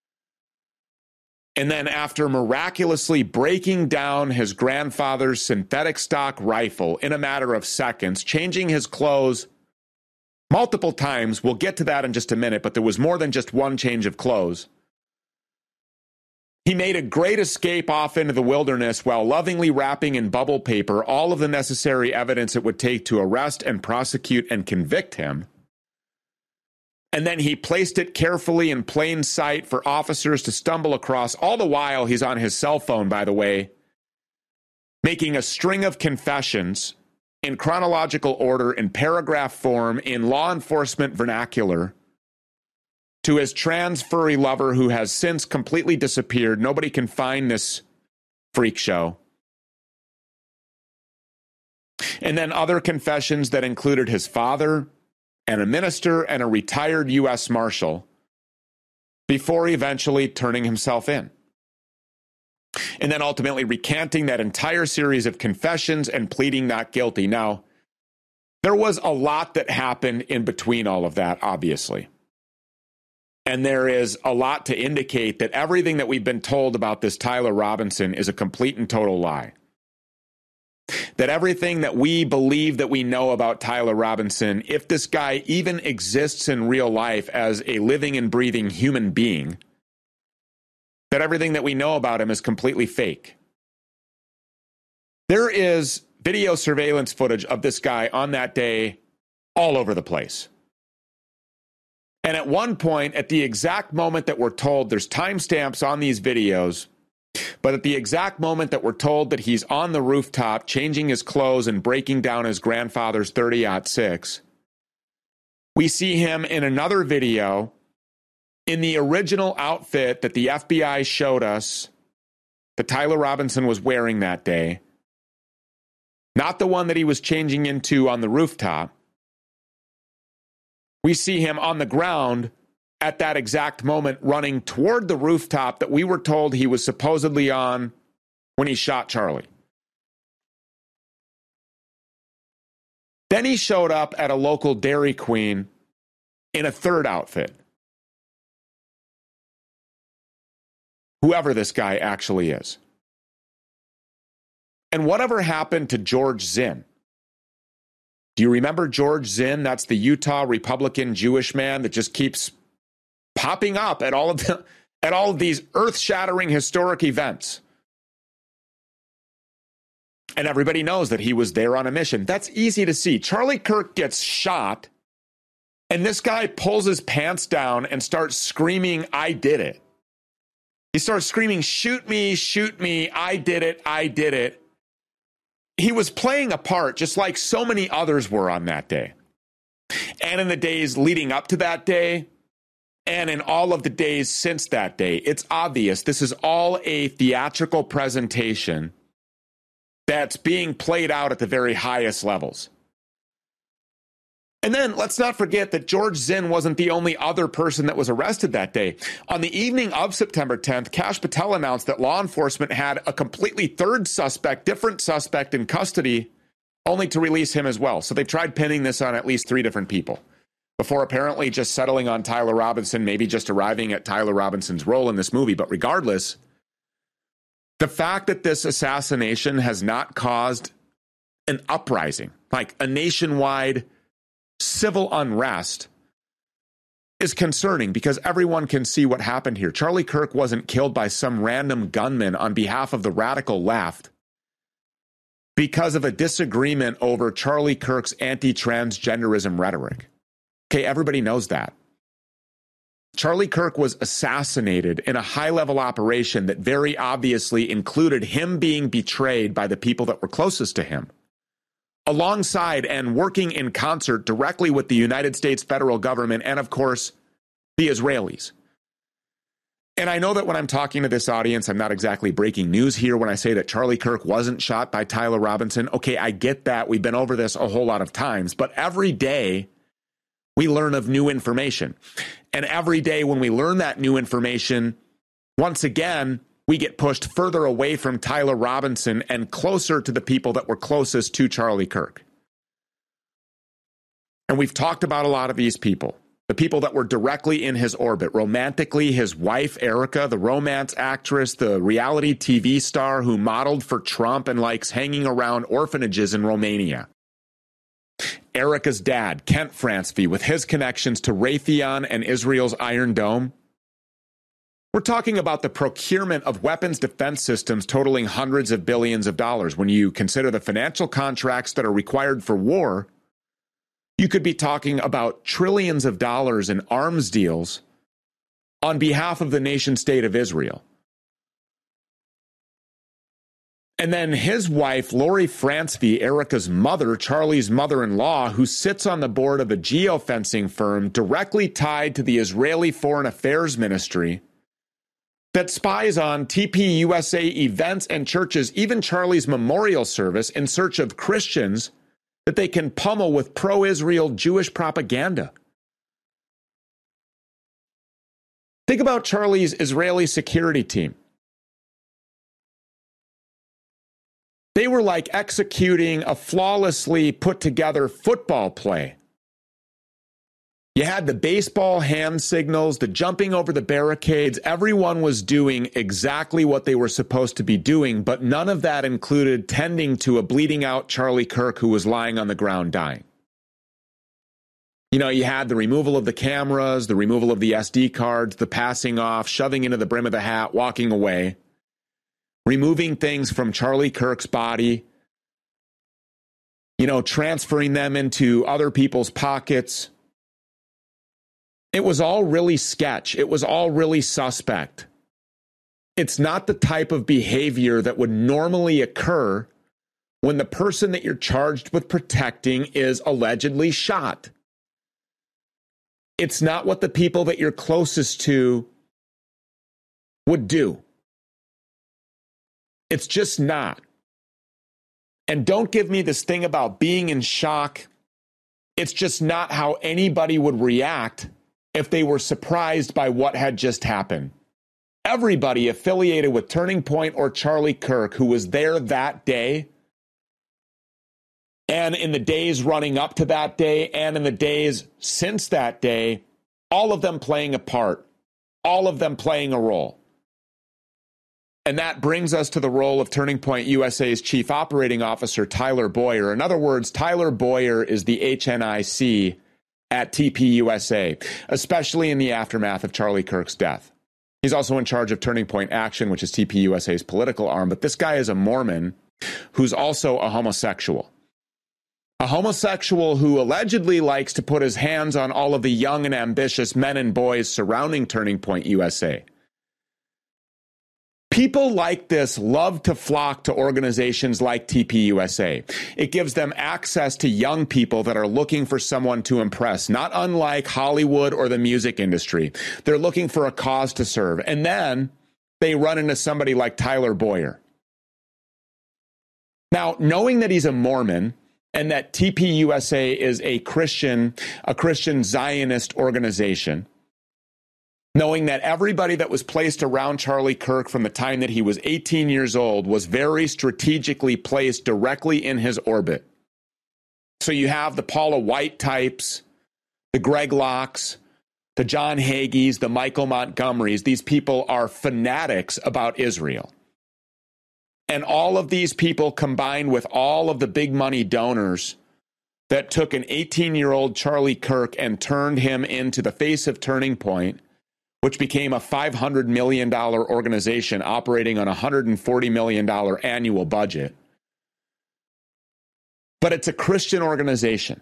And then after miraculously breaking down his grandfather's synthetic stock rifle in a matter of seconds, changing his clothes multiple times, we'll get to that in just a minute, but there was more than just one change of clothes. He made a great escape off into the wilderness while lovingly wrapping in bubble paper all of the necessary evidence it would take to arrest and prosecute and convict him. And then he placed it carefully in plain sight for officers to stumble across. All the while, he's on his cell phone, by the way, making a string of confessions in chronological order, in paragraph form, in law enforcement vernacular, to his trans furry lover who has since completely disappeared. Nobody can find this freak show. And then other confessions that included his father, and a minister, and a retired U S Marshal, before eventually turning himself in. And then ultimately recanting that entire series of confessions and pleading not guilty. Now, there was a lot that happened in between all of that, obviously. And there is a lot to indicate that everything that we've been told about this Tyler Robinson is a complete and total lie. That everything that we believe that we know about Tyler Robinson, if this guy even exists in real life as a living and breathing human being, that everything that we know about him is completely fake. There is video surveillance footage of this guy on that day all over the place. And at one point, at the exact moment that we're told, there's timestamps on these videos, but at the exact moment that we're told that he's on the rooftop changing his clothes and breaking down his grandfather's thirty aught six, we see him in another video in the original outfit that the F B I showed us that Tyler Robinson was wearing that day. Not the one that he was changing into on the rooftop. We see him on the ground at that exact moment running toward the rooftop that we were told he was supposedly on when he shot Charlie. Then he showed up at a local Dairy Queen in a third outfit. Whoever this guy actually is. And whatever happened to George Zinn? Do you remember George Zinn? That's the Utah Republican Jewish man that just keeps popping up at all of the, at all of these earth-shattering historic events. And everybody knows that he was there on a mission. That's easy to see. Charlie Kirk gets shot, and this guy pulls his pants down and starts screaming, "I did it." He starts screaming, "Shoot me, shoot me, I did it, I did it." He was playing a part just like so many others were on that day. And in the days leading up to that day, and in all of the days since that day, it's obvious this is all a theatrical presentation that's being played out at the very highest levels. And then let's not forget that George Zinn wasn't the only other person that was arrested that day. On the evening of September tenth, Kash Patel announced that law enforcement had a completely third suspect, different suspect in custody, only to release him as well. So they've tried pinning this on at least three different people before apparently just settling on Tyler Robinson, maybe just arriving at Tyler Robinson's role in this movie. But regardless, the fact that this assassination has not caused an uprising, like a nationwide civil unrest, is concerning because everyone can see what happened here. Charlie Kirk wasn't killed by some random gunman on behalf of the radical left because of a disagreement over Charlie Kirk's anti-transgenderism rhetoric. Okay, everybody knows that. Charlie Kirk was assassinated in a high-level operation that very obviously included him being betrayed by the people that were closest to him, alongside and working in concert directly with the United States federal government and, of course, the Israelis. And I know that when I'm talking to this audience, I'm not exactly breaking news here when I say that Charlie Kirk wasn't shot by Tyler Robinson. Okay, I get that. We've been over this a whole lot of times. But every day, we learn of new information. And every day when we learn that new information, once again, we get pushed further away from Tyler Robinson and closer to the people that were closest to Charlie Kirk. And we've talked about a lot of these people, the people that were directly in his orbit. Romantically, his wife, Erica, the romance actress, the reality T V star who modeled for Trump and likes hanging around orphanages in Romania. Erica's dad, Kent Francevy, with his connections to Raytheon and Israel's Iron Dome. We're talking about the procurement of weapons defense systems totaling hundreds of billions of dollars. When you consider the financial contracts that are required for war, you could be talking about trillions of dollars in arms deals on behalf of the nation state of Israel. And then his wife, Lori Francevy, Erica's mother, Charlie's mother-in-law, who sits on the board of a geofencing firm directly tied to the Israeli Foreign Affairs Ministry, that spies on T P U S A events and churches, even Charlie's memorial service, in search of Christians that they can pummel with pro-Israel Jewish propaganda. Think about Charlie's Israeli security team. They were like executing a flawlessly put together football play. You had the baseball hand signals, the jumping over the barricades. Everyone was doing exactly what they were supposed to be doing, but none of that included tending to a bleeding out Charlie Kirk who was lying on the ground dying. You know, you had the removal of the cameras, the removal of the S D cards, the passing off, shoving into the brim of the hat, walking away, removing things from Charlie Kirk's body you know, transferring them into other people's pockets. It was all really sketch. It was all really suspect. It's not the type of behavior that would normally occur when the person that you're charged with protecting is allegedly shot. It's not what the people that you're closest to would do. It's just not. And don't give me this thing about being in shock. It's just not how anybody would react if they were surprised by what had just happened. Everybody affiliated with Turning Point or Charlie Kirk who was there that day, and in the days running up to that day, and in the days since that day, all of them playing a part, all of them playing a role. And that brings us to the role of Turning Point U S A's Chief Operating Officer, Tyler Boyer. In other words, Tyler Boyer is the H N I C at T P U S A, especially in the aftermath of Charlie Kirk's death. He's also in charge of Turning Point Action, which is T P U S A's political arm. But this guy is a Mormon who's also a homosexual. A homosexual who allegedly likes to put his hands on all of the young and ambitious men and boys surrounding Turning Point U S A. People like this love to flock to organizations like T P U S A. It gives them access to young people that are looking for someone to impress, not unlike Hollywood or the music industry. They're looking for a cause to serve. And then they run into somebody like Tyler Boyer. Now, knowing that he's a Mormon and that T P U S A is a Christian, a Christian Zionist organization, knowing that everybody that was placed around Charlie Kirk from the time that he was eighteen years old was very strategically placed directly in his orbit. So you have the Paula White types, the Greg Locks, the John Hagees, the Michael Montgomerys. These people are fanatics about Israel. And all of these people combined with all of the big money donors that took an eighteen-year-old Charlie Kirk and turned him into the face of Turning Point, which became a five hundred million dollars organization operating on a one hundred forty million dollars annual budget. But it's a Christian organization.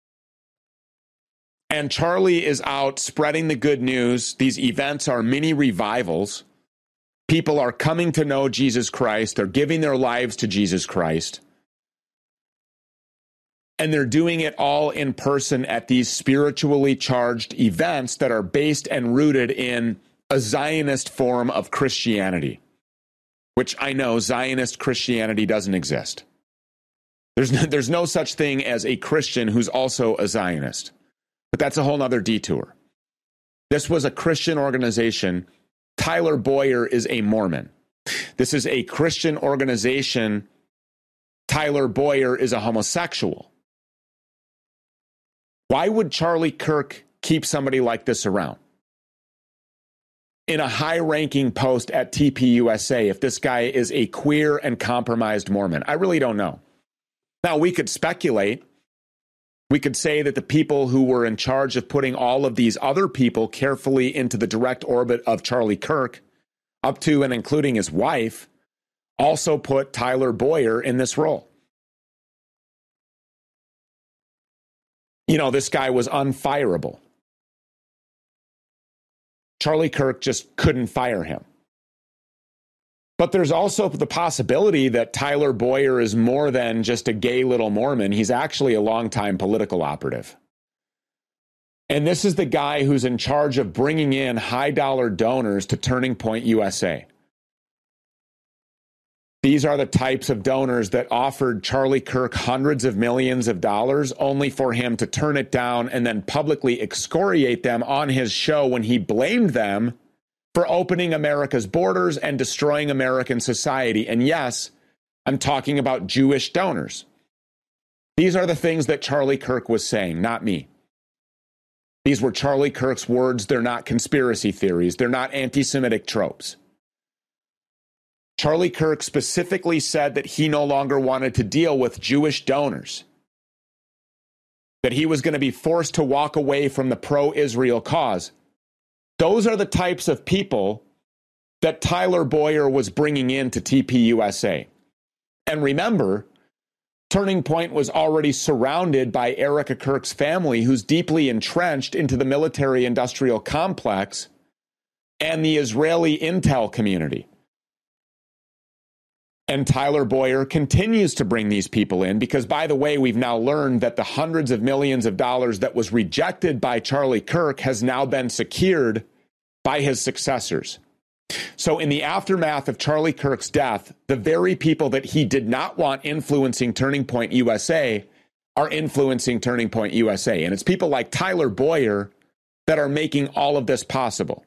And Charlie is out spreading the good news. These events are mini revivals. People are coming to know Jesus Christ. They're giving their lives to Jesus Christ. And they're doing it all in person at these spiritually charged events that are based and rooted in a Zionist form of Christianity, which I know Zionist Christianity doesn't exist. There's no, there's no such thing as a Christian who's also a Zionist. But that's a whole other detour. This was a Christian organization. Tyler Boyer is a Mormon. This is a Christian organization. Tyler Boyer is a homosexual. Why would Charlie Kirk keep somebody like this around in a high-ranking post at T P U S A if this guy is a queer and compromised Mormon? I really don't know. Now, we could speculate. We could say that the people who were in charge of putting all of these other people carefully into the direct orbit of Charlie Kirk, up to and including his wife, also put Tyler Boyer in this role. You know, this guy was unfireable. Charlie Kirk just couldn't fire him. But there's also the possibility that Tyler Boyer is more than just a gay little Mormon. He's actually a longtime political operative. And this is the guy who's in charge of bringing in high-dollar donors to Turning Point U S A. These are the types of donors that offered Charlie Kirk hundreds of millions of dollars only for him to turn it down and then publicly excoriate them on his show when he blamed them for opening America's borders and destroying American society. And yes, I'm talking about Jewish donors. These are the things that Charlie Kirk was saying, not me. These were Charlie Kirk's words. They're not conspiracy theories. They're not anti-Semitic tropes. Charlie Kirk specifically said that he no longer wanted to deal with Jewish donors, that he was going to be forced to walk away from the pro-Israel cause. Those are the types of people that Tyler Boyer was bringing in to T P U S A. And remember, Turning Point was already surrounded by Erica Kirk's family, who's deeply entrenched into the military-industrial complex and the Israeli intel community. And Tyler Boyer continues to bring these people in because, by the way, we've now learned that the hundreds of millions of dollars that was rejected by Charlie Kirk has now been secured by his successors. So in the aftermath of Charlie Kirk's death, the very people that he did not want influencing Turning Point U S A are influencing Turning Point U S A. And it's people like Tyler Boyer that are making all of this possible.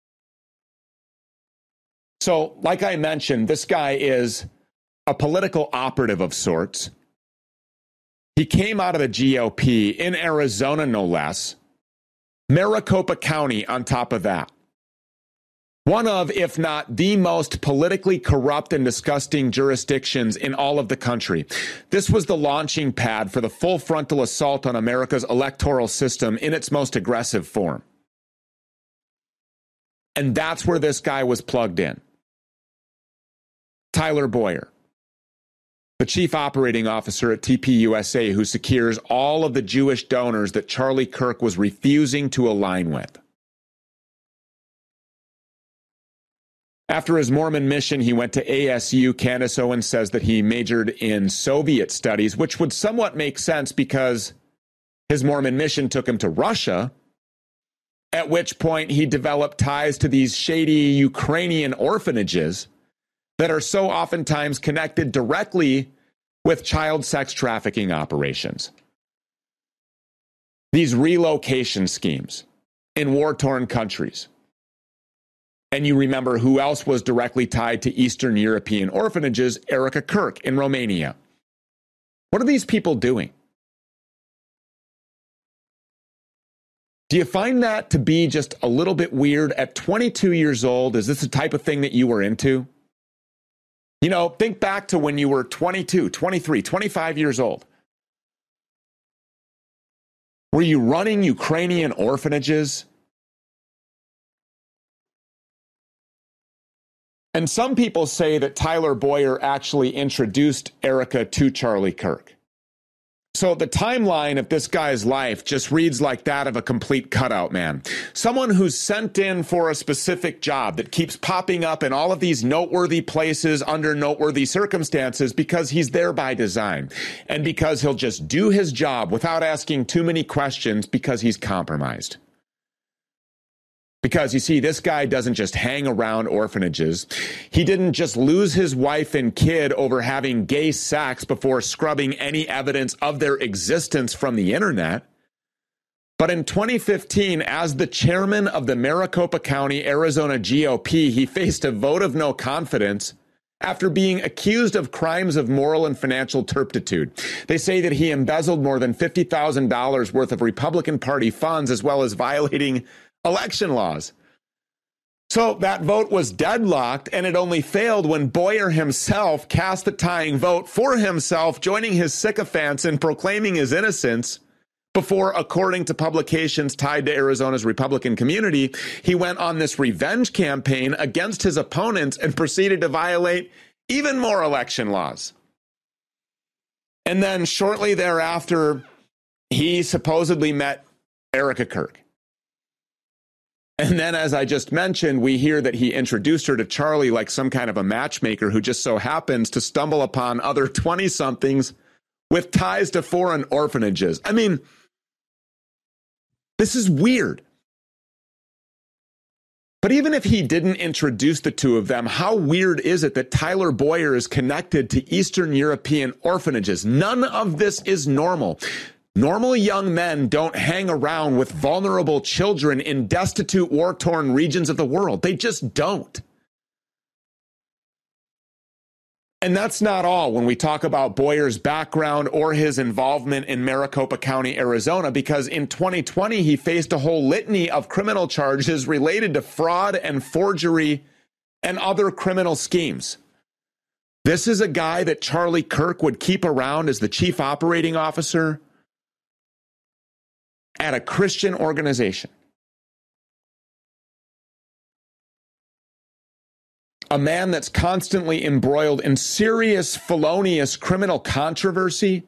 So, like I mentioned, this guy is a political operative of sorts. He came out of the G O P in Arizona, no less. Maricopa County on top of that. One of, if not the most politically corrupt and disgusting jurisdictions in all of the country. This was the launching pad for the full frontal assault on America's electoral system in its most aggressive form. And that's where this guy was plugged in. Tyler Boyer, the chief operating officer at T P U S A, who secures all of the Jewish donors that Charlie Kirk was refusing to align with. After his Mormon mission, he went to A S U. Candace Owens says that he majored in Soviet studies, which would somewhat make sense because his Mormon mission took him to Russia, at which point he developed ties to these shady Ukrainian orphanages that are so oftentimes connected directly with child sex trafficking operations. These relocation schemes in war-torn countries. And you remember who else was directly tied to Eastern European orphanages? Erica Kirk in Romania. What are these people doing? Do you find that to be just a little bit weird? At twenty-two years old, is this the type of thing that you were into? You know, think back to when you were twenty-two, twenty-three, twenty-five years old. Were you running Ukrainian orphanages? And some people say that Tyler Boyer actually introduced Erica to Charlie Kirk. So the timeline of this guy's life just reads like that of a complete cutout man. Someone who's sent in for a specific job that keeps popping up in all of these noteworthy places under noteworthy circumstances because he's there by design. And because he'll just do his job without asking too many questions because he's compromised. Because, you see, this guy doesn't just hang around orphanages. He didn't just lose his wife and kid over having gay sex before scrubbing any evidence of their existence from the internet. But in twenty fifteen, as the chairman of the Maricopa County, Arizona G O P, he faced a vote of no confidence after being accused of crimes of moral and financial turpitude. They say that he embezzled more than fifty thousand dollars worth of Republican Party funds, as well as violating election laws. So that vote was deadlocked, and it only failed when Boyer himself cast the tying vote for himself, joining his sycophants in proclaiming his innocence before, according to publications tied to Arizona's Republican community, he went on this revenge campaign against his opponents and proceeded to violate even more election laws. And then shortly thereafter, he supposedly met Erica Kirk. And then, as I just mentioned, we hear that he introduced her to Charlie like some kind of a matchmaker who just so happens to stumble upon other twenty-somethings with ties to foreign orphanages. I mean, this is weird. But even if he didn't introduce the two of them, how weird is it that Tyler Boyer is connected to Eastern European orphanages? None of this is normal. Normal young men don't hang around with vulnerable children in destitute, war-torn regions of the world. They just don't. And that's not all when we talk about Boyer's background or his involvement in Maricopa County, Arizona, because in twenty twenty, he faced a whole litany of criminal charges related to fraud and forgery and other criminal schemes. This is a guy that Charlie Kirk would keep around as the chief operating officer at a Christian organization. a man that's constantly embroiled in serious, felonious criminal controversy,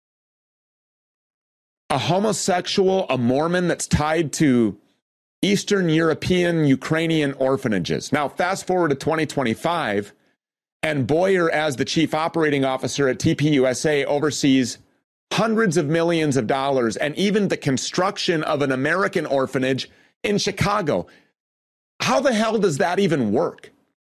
a homosexual, a Mormon that's tied to Eastern European, Ukrainian orphanages. Now, fast forward to twenty twenty-five, and Boyer, as the chief operating officer at T P U S A, oversees hundreds of millions of dollars and even the construction of an American orphanage in Chicago. How the hell does that even work?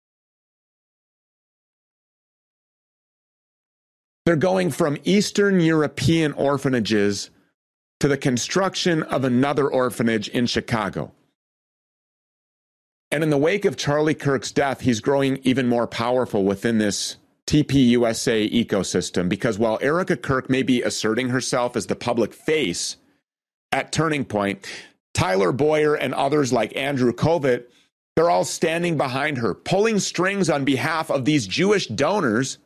They're going from Eastern European orphanages to the construction of another orphanage in Chicago. And in the wake of Charlie Kirk's death, he's growing even more powerful within this T P U S A ecosystem, because while Erica Kirk may be asserting herself as the public face at Turning Point, Tyler Boyer and others like Andrew Kovac, they're all standing behind her, pulling strings on behalf of these Jewish donors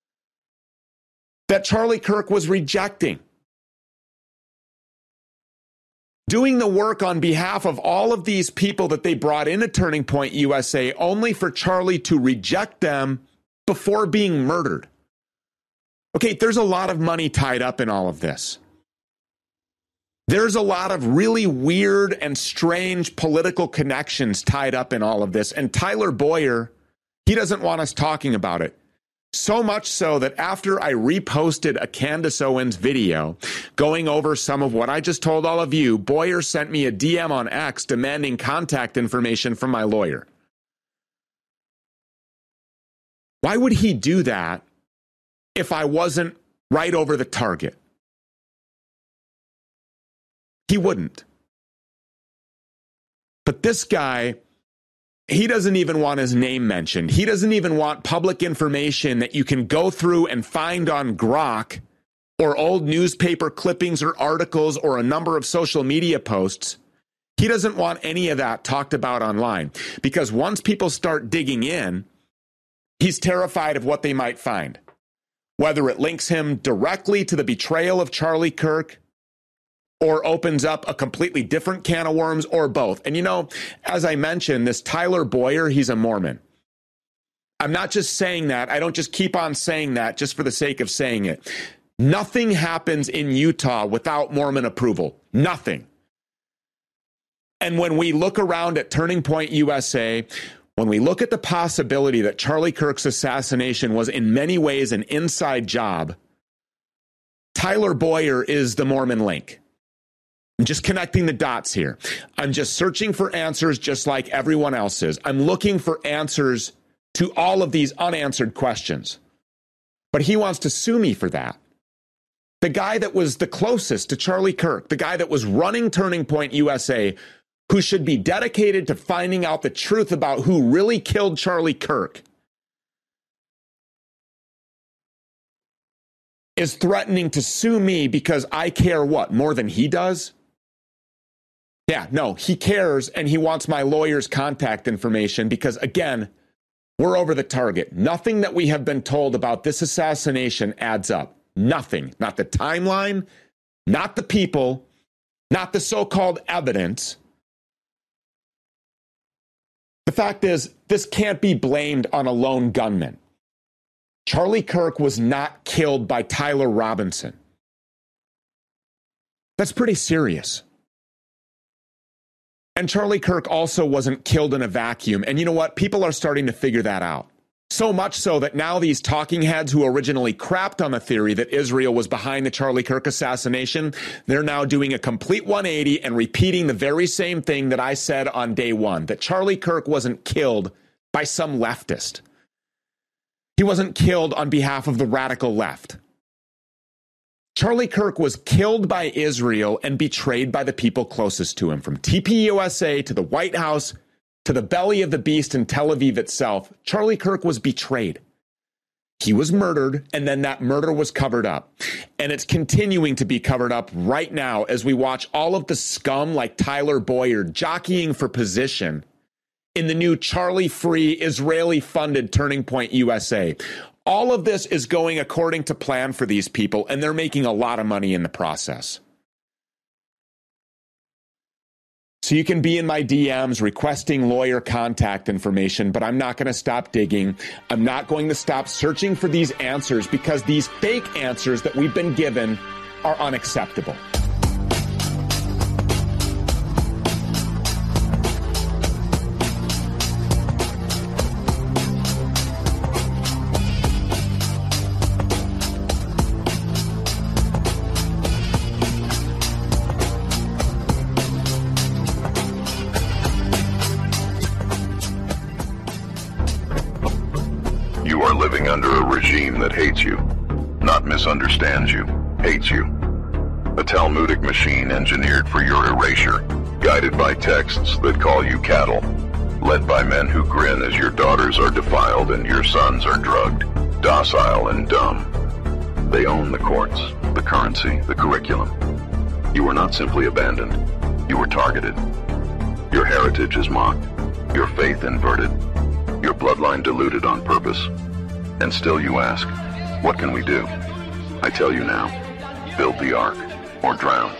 that Charlie Kirk was rejecting. Doing the work on behalf of all of these people that they brought into Turning Point U S A, only for Charlie to reject them before being murdered. Okay, there's a lot of money tied up in all of this. There's a lot of really weird and strange political connections tied up in all of this. And Tyler Boyer, he doesn't want us talking about it. So much so that after I reposted a Candace Owens video going over some of what I just told all of you, Boyer sent me a D M on X demanding contact information from my lawyer. Why would he do that if I wasn't right over the target? He wouldn't. But this guy, he doesn't even want his name mentioned. He doesn't even want public information that you can go through and find on Grok or old newspaper clippings or articles or a number of social media posts. He doesn't want any of that talked about online, because once people start digging in, he's terrified of what they might find. Whether it links him directly to the betrayal of Charlie Kirk or opens up a completely different can of worms, or both. And you know, as I mentioned, this Tyler Boyer, he's a Mormon. I'm not just saying that. I don't just keep on saying that just for the sake of saying it. Nothing happens in Utah without Mormon approval. Nothing. And when we look around at Turning Point U S A, when we look at the possibility that Charlie Kirk's assassination was in many ways an inside job, Tyler Boyer is the Mormon link. I'm just connecting the dots here. I'm just searching for answers just like everyone else is. I'm looking for answers to all of these unanswered questions. But he wants to sue me for that. The guy that was the closest to Charlie Kirk, the guy that was running Turning Point U S A, who should be dedicated to finding out the truth about who really killed Charlie Kirk, is threatening to sue me because I care what, more than he does? Yeah, no, he cares, and he wants my lawyer's contact information because, again, we're over the target. Nothing that we have been told about this assassination adds up. Nothing. Not the timeline, not the people, not the so-called evidence. The fact is, this can't be blamed on a lone gunman. Charlie Kirk was not killed by Tyler Robinson. That's pretty serious. And Charlie Kirk also wasn't killed in a vacuum. And you know what? People are starting to figure that out. So much so that now these talking heads who originally crapped on the theory that Israel was behind the Charlie Kirk assassination, they're now doing a complete one eighty and repeating the very same thing that I said on day one, that Charlie Kirk wasn't killed by some leftist. He wasn't killed on behalf of the radical left. Charlie Kirk was killed by Israel and betrayed by the people closest to him, from T P U S A to the White House to the belly of the beast in Tel Aviv itself. Charlie Kirk was betrayed. He was murdered, and then that murder was covered up. And it's continuing to be covered up right now as we watch all of the scum like Tyler Boyer jockeying for position in the new Charlie-free, Israeli-funded Turning Point U S A. All of this is going according to plan for these people, and they're making a lot of money in the process. So you can be in my D Ms requesting lawyer contact information, but I'm not going to stop digging. I'm not going to stop searching for these answers because these fake answers that we've been given are unacceptable. That hates you, not misunderstands you, hates you. A Talmudic machine engineered for your erasure, guided by texts that call you cattle, led by men who grin as your daughters are defiled and your sons are drugged, docile and dumb. They own the courts, the currency, the curriculum. You were not simply abandoned, you were targeted. Your heritage is mocked, your faith inverted, your bloodline diluted on purpose. And still you ask, what can we do? I tell you now, build the ark or drown.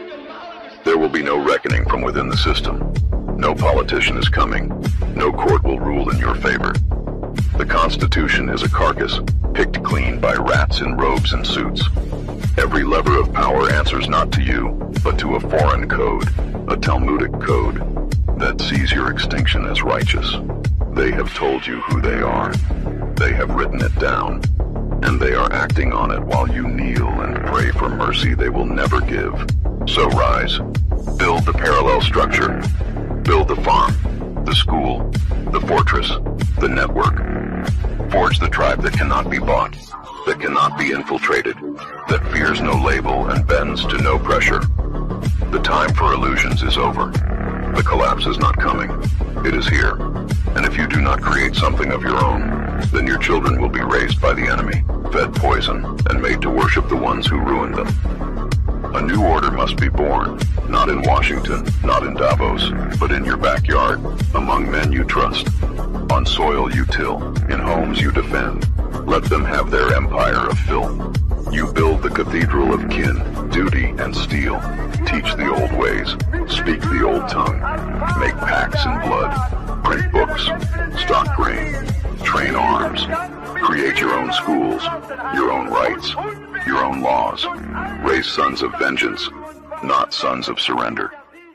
There will be no reckoning from within the system. No politician is coming. No court will rule in your favor. The Constitution is a carcass, picked clean by rats in robes and suits. Every lever of power answers not to you, but to a foreign code, a Talmudic code, that sees your extinction as righteous. They have told you who they are. They have written it down, and they are acting on it while you kneel and pray for mercy they will never give. So rise, build the parallel structure, build the farm, the school, the fortress, the network. Forge the tribe that cannot be bought, that cannot be infiltrated, that fears no label and bends to no pressure. The time for illusions is over. The collapse is not coming. It is here. And if you do not create something of your own, then your children will be raised by the enemy, fed poison, and made to worship the ones who ruined them. A new order must be born, not in Washington, not in Davos, but in your backyard, among men you trust, on soil you till, in homes you defend. Let them have their empire of filth. You build the cathedral of kin, duty, and steel. Teach the old ways, speak the old tongue, make pacts in blood, print books, stock grain, train arms, create your own schools, your own rights, your own laws. Raise sons of vengeance, not sons of surrender.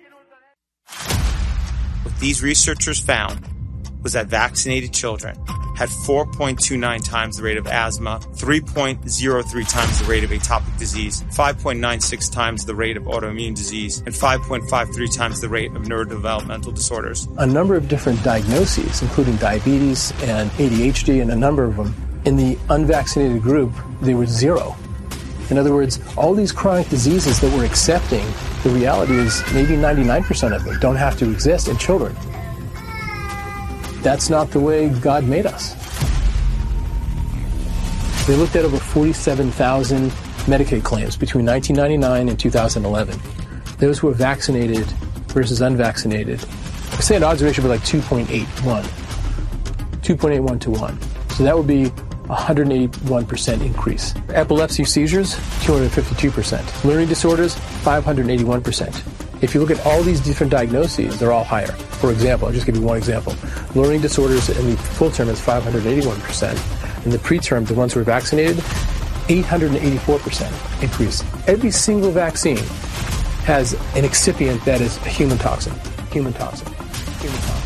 What these researchers found was that vaccinated children had four point two nine times the rate of asthma, three point zero three times the rate of atopic disease, five point nine six times the rate of autoimmune disease, and five point five three times the rate of neurodevelopmental disorders. A number of different diagnoses, including diabetes and A D H D, and a number of them. In the unvaccinated group, they were zero. In other words, all these chronic diseases that we're accepting, the reality is maybe ninety-nine percent of them don't have to exist in children. That's not the way God made us. They looked at over forty-seven thousand Medicaid claims between nineteen ninety-nine and two thousand eleven. Those who were vaccinated versus unvaccinated, I say an odds ratio would be like two point eight one. two point eight one to one. So that would be a one hundred eighty-one percent increase. Epilepsy seizures, two hundred fifty-two percent. Learning disorders, five hundred eighty-one percent. If you look at all these different diagnoses, they're all higher. For example, I'll just give you one example. Learning disorders in the full term is five hundred eighty-one percent. In the preterm, the ones who are vaccinated, eight hundred eighty-four percent increase. Every single vaccine has an excipient that is a human toxin. Human toxin. Human toxin.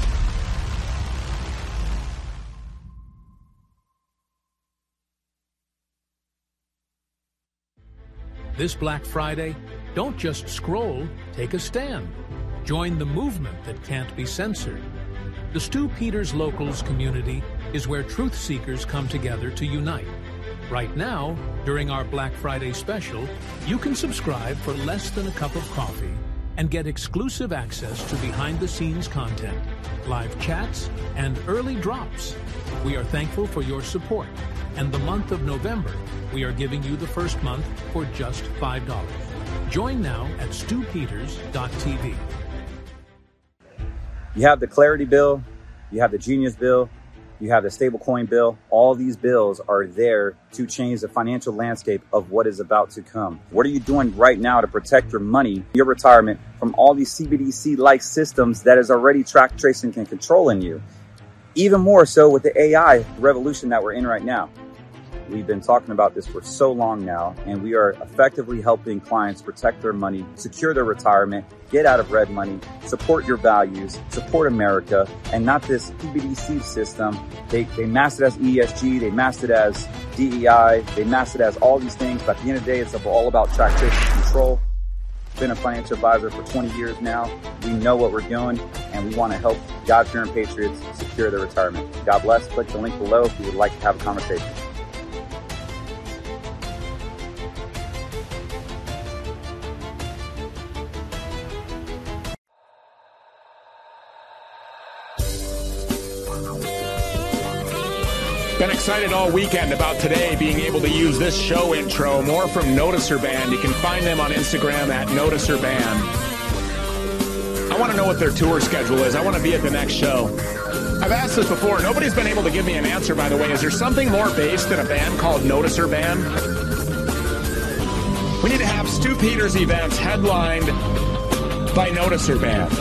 This Black Friday, don't just scroll, take a stand. Join the movement that can't be censored. The Stu Peters Locals community is where truth seekers come together to unite. Right now, during our Black Friday special, you can subscribe for less than a cup of coffee and get exclusive access to behind-the-scenes content, live chats, and early drops. We are thankful for your support. And the month of November, we are giving you the first month for just five dollars. Join now at stu peters dot t v. You have the Clarity Bill, you have the Genius Bill, You have the stablecoin bill. All these bills are there to change the financial landscape of what is about to come. What are you doing right now to protect your money, your retirement, from all these C B D C-like systems that is already track tracing and controlling you? Even more so with the A I revolution that we're in right now. We've been talking about this for so long now, and we are effectively helping clients protect their money, secure their retirement, get out of red money, support your values, support America, and not this C B D C system. They, they masked it as E S G, they masked it as D E I, they masked it as all these things, but at the end of the day, it's all about track, trace, and control. Been a financial advisor for twenty years now. We know what we're doing, and we want to help God-fearing patriots secure their retirement. God bless. Click the link below if you would like to have a conversation. Been excited all weekend about today being able to use this show intro. More from Noticer Band. You can find them on Instagram at Noticer Band. I want to know what their tour schedule is. I want to be at the next show. I've asked this before. Nobody's been able to give me an answer, by the way. Is there something more based than a band called Noticer Band? We need to have Stu Peters events headlined by Noticer Band.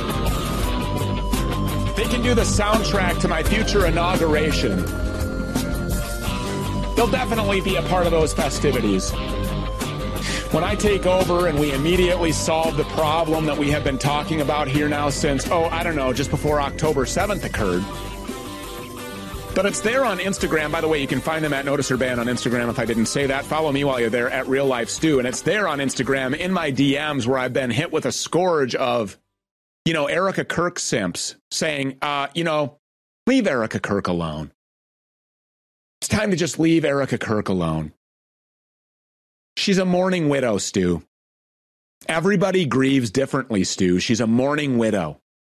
They can do the soundtrack to my future inauguration. They'll definitely be a part of those festivities. When I take over and we immediately solve the problem that we have been talking about here now since, oh, I don't know, just before October seventh occurred. But it's there on Instagram. By the way, you can find them at Noticer Band on Instagram if I didn't say that. Follow me while you're there at Real Life Stu. And it's there on Instagram in my D Ms where I've been hit with a scourge of, you know, Erica Kirk simps saying, uh, you know, leave Erica Kirk alone. It's time to just leave Erica Kirk alone. She's a mourning widow, Stu. Everybody grieves differently, Stu. She's a mourning widow.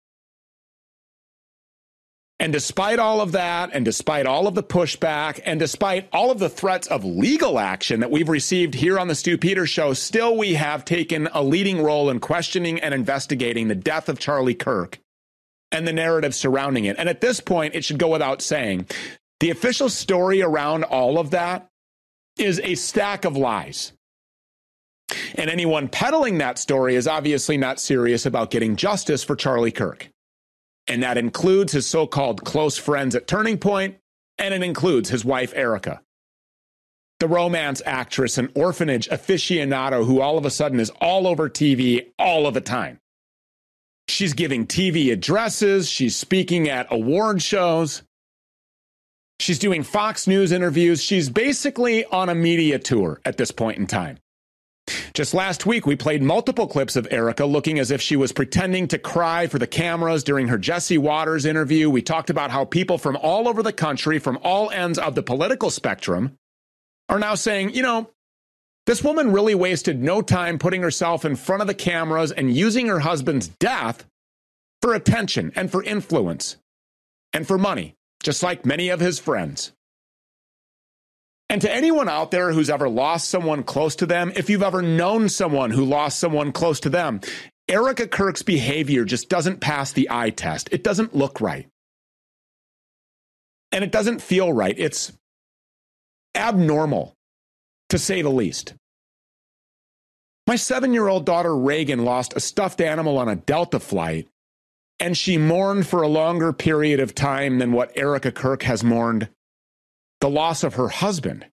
And despite all of that, and despite all of the pushback, and despite all of the threats of legal action that we've received here on the Stu Peters Show, still we have taken a leading role in questioning and investigating the death of Charlie Kirk and the narrative surrounding it. And at this point, it should go without saying, the official story around all of that is a stack of lies. And anyone peddling that story is obviously not serious about getting justice for Charlie Kirk. And that includes his so-called close friends at Turning Point, and it includes his wife, Erica, the romance actress and orphanage aficionado who all of a sudden is all over T V all of the time. She's giving T V addresses. She's speaking at award shows. She's doing Fox News interviews. She's basically on a media tour at this point in time. Just last week, we played multiple clips of Erica looking as if she was pretending to cry for the cameras during her Jesse Waters interview. We talked about how people from all over the country, from all ends of the political spectrum, are now saying, you know, this woman really wasted no time putting herself in front of the cameras and using her husband's death for attention and for influence and for money, just like many of his friends. And to anyone out there who's ever lost someone close to them, if you've ever known someone who lost someone close to them, Erica Kirk's behavior just doesn't pass the eye test. It doesn't look right. And it doesn't feel right. It's abnormal, to say the least. My seven-year-old daughter Reagan lost a stuffed animal on a Delta flight, and she mourned for a longer period of time than what Erica Kirk has mourned the loss of her husband.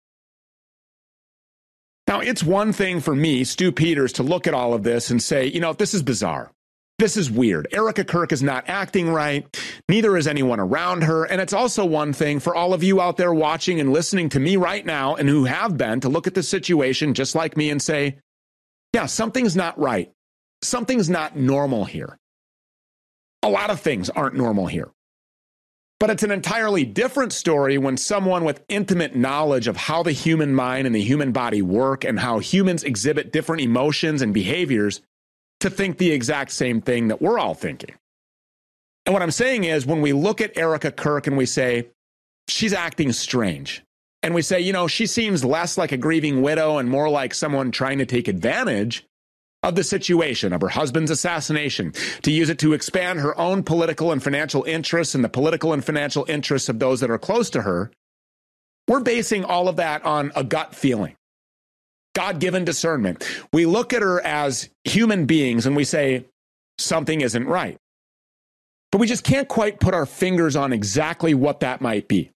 Now, it's one thing for me, Stu Peters, to look at all of this and say, you know, this is bizarre. This is weird. Erica Kirk is not acting right. Neither is anyone around her. And it's also one thing for all of you out there watching and listening to me right now and who have been to look at the situation just like me and say, yeah, something's not right. Something's not normal here. A lot of things aren't normal here. But it's an entirely different story when someone with intimate knowledge of how the human mind and the human body work and how humans exhibit different emotions and behaviors to think the exact same thing that we're all thinking. And what I'm saying is when we look at Erica Kirk and we say, she's acting strange, and we say, you know, she seems less like a grieving widow and more like someone trying to take advantage of the situation of her husband's assassination to use it to expand her own political and financial interests and the political and financial interests of those that are close to her, we're basing all of that on a gut feeling, God-given discernment. We look at her as human beings and we say, something isn't right. But we just can't quite put our fingers on exactly what that might be.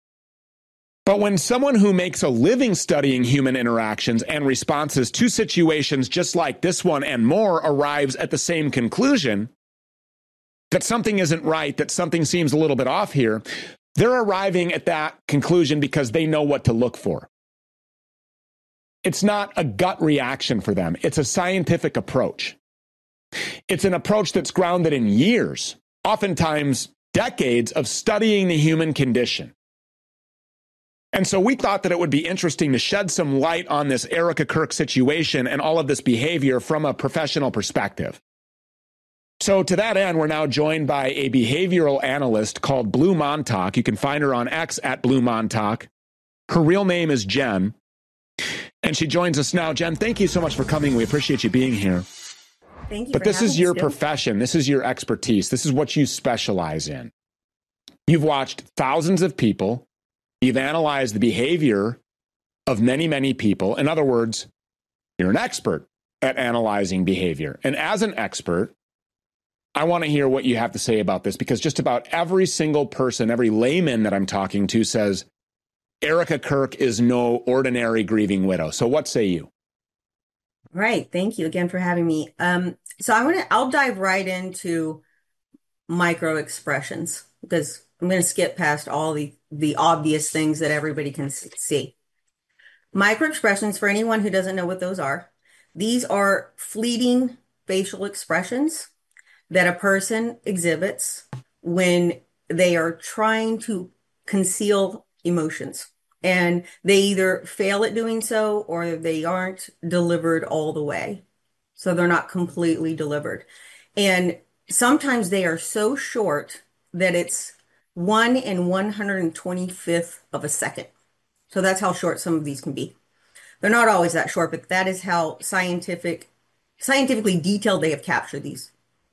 But when someone who makes a living studying human interactions and responses to situations just like this one and more arrives at the same conclusion, that something isn't right, that something seems a little bit off here, they're arriving at that conclusion because they know what to look for. It's not a gut reaction for them. It's a scientific approach. It's an approach that's grounded in years, oftentimes decades of studying the human condition. And so we thought that it would be interesting to shed some light on this Erica Kirk situation and all of this behavior from a professional perspective. So to that end, we're now joined by a behavioral analyst called Blue Montauk. You can find her on X at Blue Montauk. Her real name is Jen, and she joins us now. Jen, thank you so much for coming. We appreciate you being here. Thank you. But this is your profession. This is your expertise. This is what you specialize in. You've watched thousands of people. You've analyzed the behavior of many, many people. In other words, you're an expert at analyzing behavior. And as an expert, I want to hear what you have to say about this, because just about every single person, every layman that I'm talking to says, Erica Kirk is no ordinary grieving widow. So what say you? Right. Thank you again for having me. Um, so I want to, I'll dive right into micro expressions, because I'm going to skip past all the, the obvious things that everybody can see. Micro expressions, for anyone who doesn't know what those are, these are fleeting facial expressions that a person exhibits when they are trying to conceal emotions. And they either fail at doing so or they aren't delivered all the way. So they're not completely delivered. And sometimes they are so short that it's one in one hundred twenty-fifth of a second. So that's how short some of these can be. They're not always that short, but that is how scientific, scientifically detailed they have captured these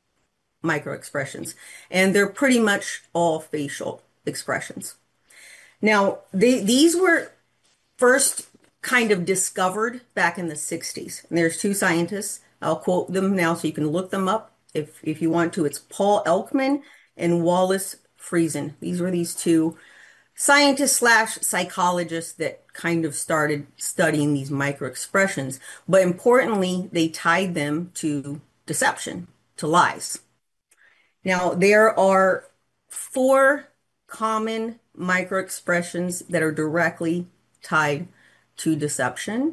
micro expressions. And they're pretty much all facial expressions. Now, they, these were first kind of discovered back in the sixties. And there's two scientists. I'll quote them now so you can look them up if, if you want to. It's Paul Elkman and Wallace Friesen. These were these two scientists slash psychologists that kind of started studying these micro expressions. But importantly, they tied them to deception, to lies. Now, there are four common micro expressions that are directly tied to deception.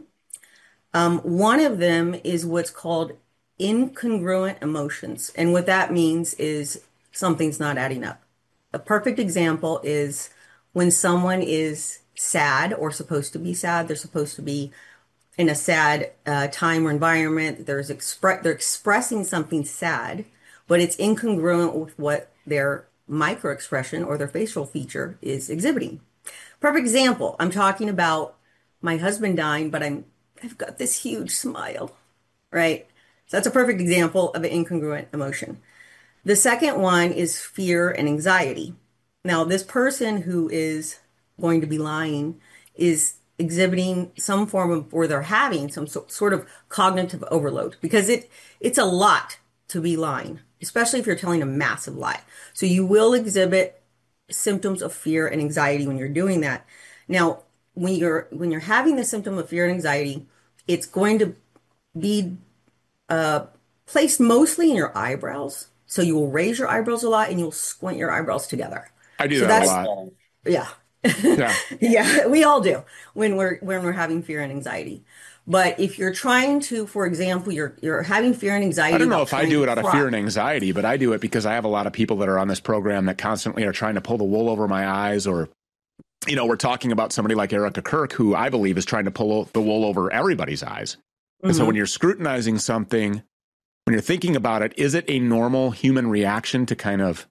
Um, one of them is what's called incongruent emotions. And what that means is something's not adding up. A perfect example is when someone is sad or supposed to be sad, they're supposed to be in a sad uh, time or environment. There's expre- they're expressing something sad, but it's incongruent with what their micro expression or their facial feature is exhibiting. Perfect example. I'm talking about my husband dying, but I'm, I've got this huge smile, right? So that's a perfect example of an incongruent emotion. The second one is fear and anxiety. Now, this person who is going to be lying is exhibiting some form of, or they're having some so, sort of cognitive overload, because it it's a lot to be lying, especially if you're telling a massive lie. So you will exhibit symptoms of fear and anxiety when you're doing that. Now, when you're when you're having the symptom of fear and anxiety, it's going to be uh, placed mostly in your eyebrows. So you will raise your eyebrows a lot and you'll squint your eyebrows together. I do so that a lot. Yeah. Yeah. Yeah, we all do when we're when we're having fear and anxiety. But if you're trying to, for example, you're you're having fear and anxiety. I don't know if I do it out of fear and anxiety, but I do it because I have a lot of people that are on this program that constantly are trying to pull the wool over my eyes, or, you know, we're talking about somebody like Erica Kirk, who I believe is trying to pull the wool over everybody's eyes. And mm-hmm. so when you're scrutinizing something, when you're thinking about it, is it a normal human reaction to kind of,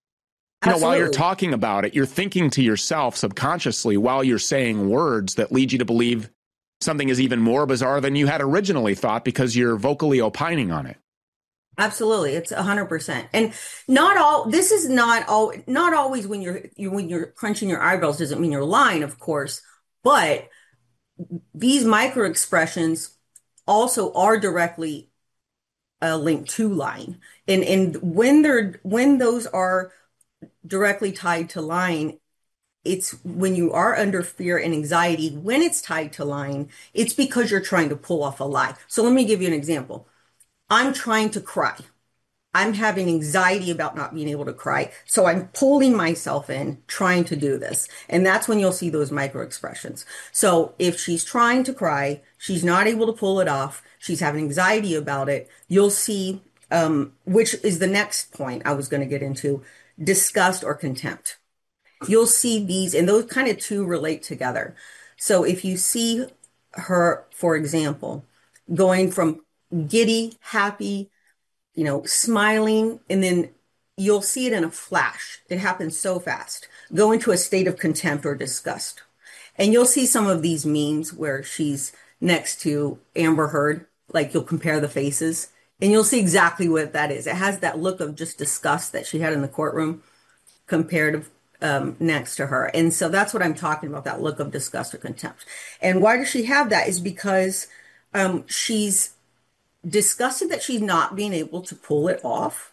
you know, Absolutely. While you're talking about it, you're thinking to yourself subconsciously while you're saying words that lead you to believe something is even more bizarre than you had originally thought because you're vocally opining on it. Absolutely. It's a hundred percent. And not all, this is not all, not always when you're, you, when you're crunching your eyebrows doesn't mean you're lying, of course, but these micro expressions also are directly uh, linked to lying. And, and when they're, when those are directly tied to lying, it's when you are under fear and anxiety, when it's tied to lying, it's because you're trying to pull off a lie. So let me give you an example. I'm trying to cry. I'm having anxiety about not being able to cry. So I'm pulling myself in, trying to do this. And that's when you'll see those micro expressions. So if she's trying to cry, she's not able to pull it off, she's having anxiety about it, you'll see, um, which is the next point I was going to get into, disgust or contempt. You'll see these, and those kind of two relate together. So if you see her, for example, going from giddy, happy, you know, smiling, and then you'll see it in a flash. It happens so fast. Go into a state of contempt or disgust. And you'll see some of these memes where she's next to Amber Heard, like you'll compare the faces, and you'll see exactly what that is. It has that look of just disgust that she had in the courtroom compared to um, next to her. And so that's what I'm talking about, that look of disgust or contempt. And why does she have that is because um, she's disgusted that she's not being able to pull it off.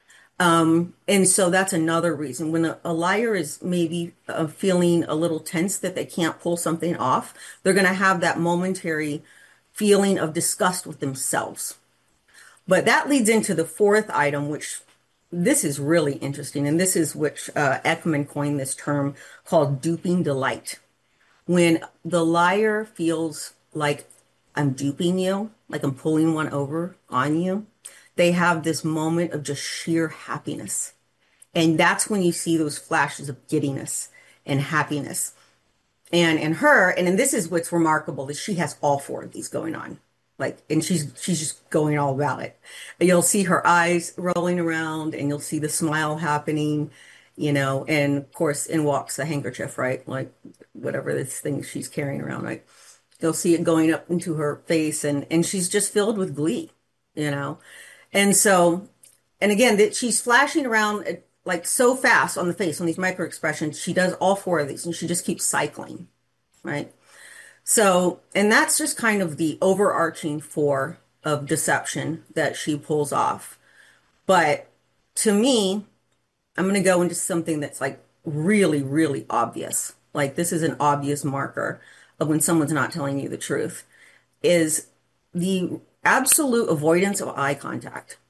Um, and so that's another reason. When a, a liar is maybe uh, feeling a little tense that they can't pull something off, they're going to have that momentary feeling of disgust with themselves. But that leads into the fourth item, which this is really interesting. And this is which uh, Ekman coined this term called duping delight. When the liar feels like I'm duping you, like I'm pulling one over on you, they have this moment of just sheer happiness. And that's when you see those flashes of giddiness and happiness. And in her, and, and this is what's remarkable, is she has all four of these going on. Like, and she's she's just going all about it. You'll see her eyes rolling around and you'll see the smile happening, you know, and of course in walks the handkerchief, right? Like whatever this thing she's carrying around, right? You'll see it going up into her face, and, and she's just filled with glee, you know? And so, and again, that she's flashing around like so fast on the face, on these micro expressions. She does all four of these and she just keeps cycling, right? So, and that's just kind of the overarching four of deception that she pulls off. But to me, I'm going to go into something that's like really, really obvious. Like this is an obvious marker of when someone's not telling you the truth, is the absolute avoidance of eye contact.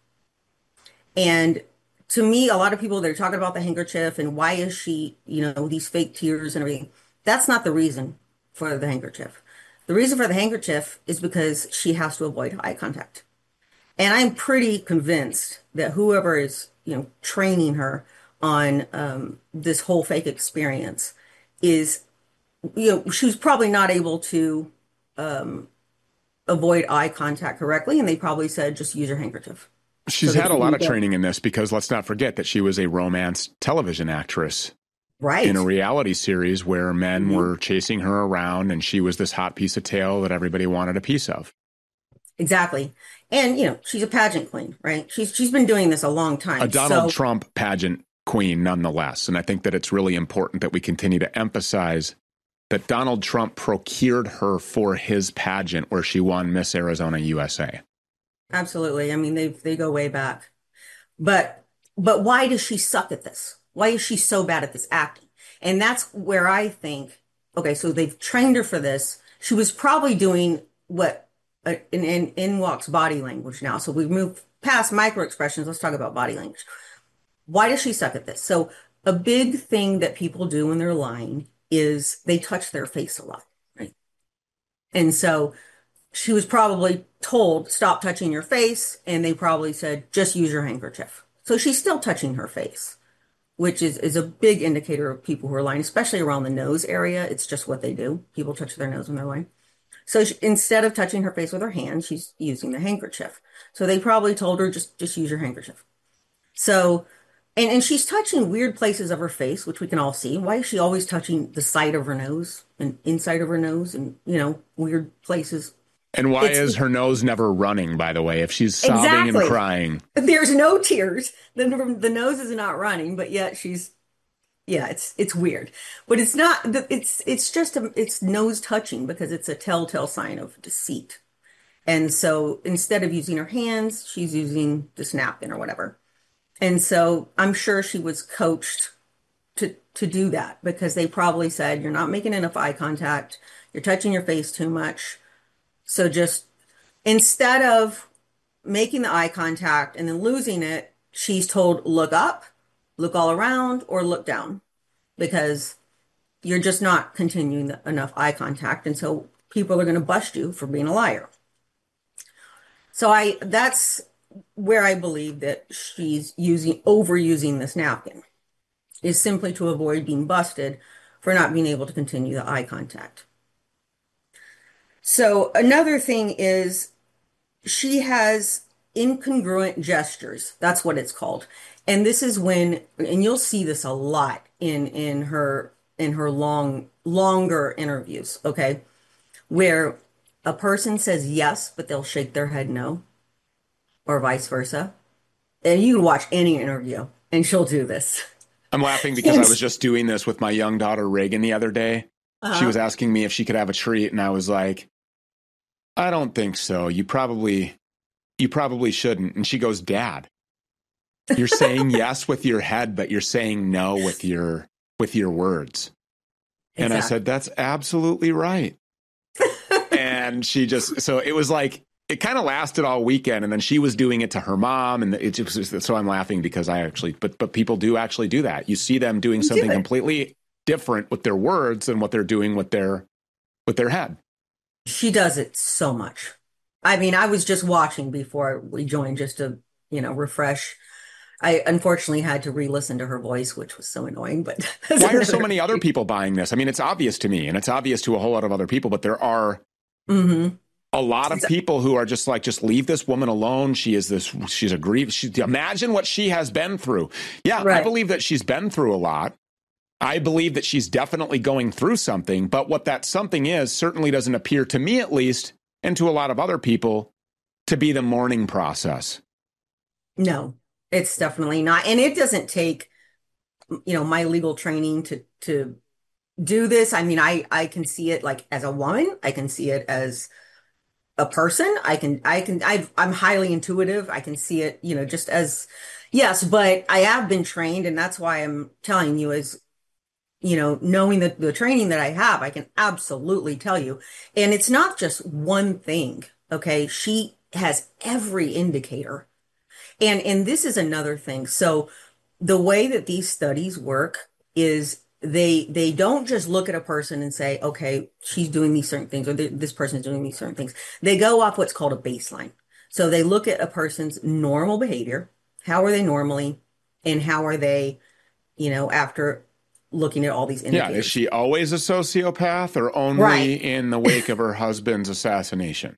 And to me, a lot of people, they're talking about the handkerchief and why is she, you know, these fake tears and everything. That's not the reason for the handkerchief. The reason for the handkerchief is because she has to avoid eye contact. And I'm pretty convinced that whoever is, you know, training her on um, this whole fake experience is, you know, she was probably not able to um, avoid eye contact correctly. And they probably said, just use your handkerchief. She's so had a lot of go. training in this because let's not forget that she was a romance television actress. Right. In a reality series where men mm-hmm. were chasing her around and she was this hot piece of tail that everybody wanted a piece of. Exactly. And, you know, she's a pageant queen, right? She's she's been doing this a long time. A Donald so, Trump pageant queen, nonetheless. And I think that it's really important that we continue to emphasize that Donald Trump procured her for his pageant where she won Miss Arizona U S A. Absolutely. I mean, they they go way back. But but why does she suck at this? Why is she so bad at this acting? And that's where I think, okay, so they've trained her for this. She was probably doing what uh, in, in, in walks body language now. So we move past micro expressions. Let's talk about body language. Why does she suck at this? So a big thing that people do when they're lying is they touch their face a lot, right? And so she was probably told, stop touching your face. And they probably said, just use your handkerchief. So she's still touching her face, which is, is a big indicator of people who are lying, especially around the nose area. It's just what they do. People touch their nose when they're lying. So she, instead of touching her face with her hand, she's using the handkerchief. So they probably told her, just, just use your handkerchief. So, And and she's touching weird places of her face, which we can all see. Why is she always touching the side of her nose and inside of her nose and, you know, weird places? And why It's- is her nose never running, by the way, if she's sobbing Exactly. and crying? There's no tears. The, the nose is not running, but yet she's, yeah, it's it's weird. But it's not, it's it's just, a, it's nose touching because it's a telltale sign of deceit. And so instead of using her hands, she's using this napkin or whatever. And so I'm sure she was coached to to do that because they probably said, you're not making enough eye contact. You're touching your face too much. So just instead of making the eye contact and then losing it, she's told, look up, look all around, or look down because you're just not continuing the, enough eye contact. And so people are going to bust you for being a liar. So I that's where I believe that she's using overusing this napkin is simply to avoid being busted for not being able to continue the eye contact. So another thing is she has incongruent gestures. That's what it's called. And this is when, and you'll see this a lot in in her in her long longer interviews, okay? Where a person says yes, but they'll shake their head no, or vice versa. And you can watch any interview, and she'll do this. I'm laughing because I was just doing this with my young daughter, Reagan, the other day. Uh-huh. She was asking me if she could have a treat, and I was like, I don't think so. You probably, you probably shouldn't. And she goes, Dad, you're saying yes with your head, but you're saying no with your, with your words. Exactly. And I said, that's absolutely right. And she just, so it was like, it kind of lasted all weekend, and then she was doing it to her mom, and it just, so I'm laughing because I actually, but but people do actually do that. You see them doing something do completely different with their words than what they're doing with their with their head. She does it so much. I mean, I was just watching before we joined just to, you know, refresh. I unfortunately had to re-listen to her voice, which was so annoying. But why are so many other people buying this? I mean, it's obvious to me, and it's obvious to a whole lot of other people, but there are. Mm-hmm. A lot of people who are just like, just leave this woman alone. She is this, she's a grief. She, imagine what she has been through. Yeah, right. I believe that she's been through a lot. I believe that she's definitely going through something, but what that something is certainly doesn't appear to me, at least, and to a lot of other people, to be the mourning process. No, it's definitely not. And it doesn't take, you know, my legal training to, to do this. I mean, I, I can see it like as a woman. I can see it as a person. I can, I can, I've, I'm highly intuitive. I can see it, you know, just as, yes, but I have been trained. And that's why I'm telling you is, you know, knowing that the training that I have, I can absolutely tell you. And it's not just one thing. Okay. She has every indicator. And, and this is another thing. So the way that these studies work is They they don't just look at a person and say, okay, she's doing these certain things, or this person is doing these certain things. They go off what's called a baseline. So they look at a person's normal behavior. How are they normally? And how are they, you know, after looking at all these indicators? Yeah, is she always a sociopath or only right. in the wake of her husband's assassination?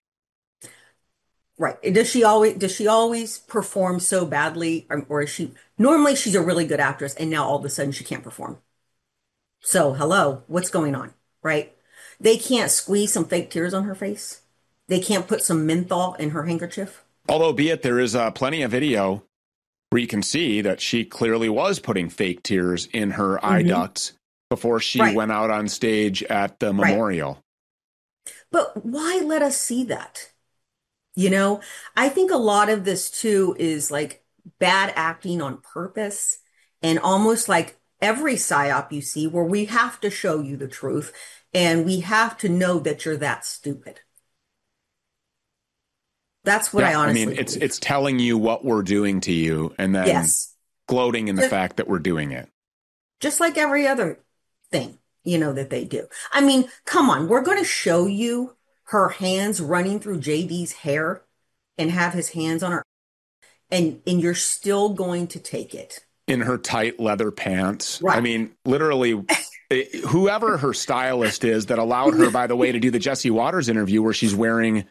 Right. Does she always does she always perform so badly, or, or is she normally she's a really good actress and now all of a sudden she can't perform? So, hello, what's going on, right? They can't squeeze some fake tears on her face. They can't put some menthol in her handkerchief. Although, be it, there is uh, plenty of video where you can see that she clearly was putting fake tears in her mm-hmm. eye ducts before she right. went out on stage at the memorial. Right. But why let us see that? You know, I think a lot of this, too, is like bad acting on purpose and almost like every psyop you see where we have to show you the truth and we have to know that you're that stupid. That's what yeah, I honestly I mean, it's believe. It's telling you what we're doing to you and then yes. gloating in the just, fact that we're doing it. Just like every other thing, you know, that they do. I mean, come on, we're going to show you her hands running through J D's hair and have his hands on her and, and you're still going to take it. In her tight leather pants. Right. I mean, literally, whoever her stylist is that allowed her, by the way, to do the Jesse Waters interview where she's wearing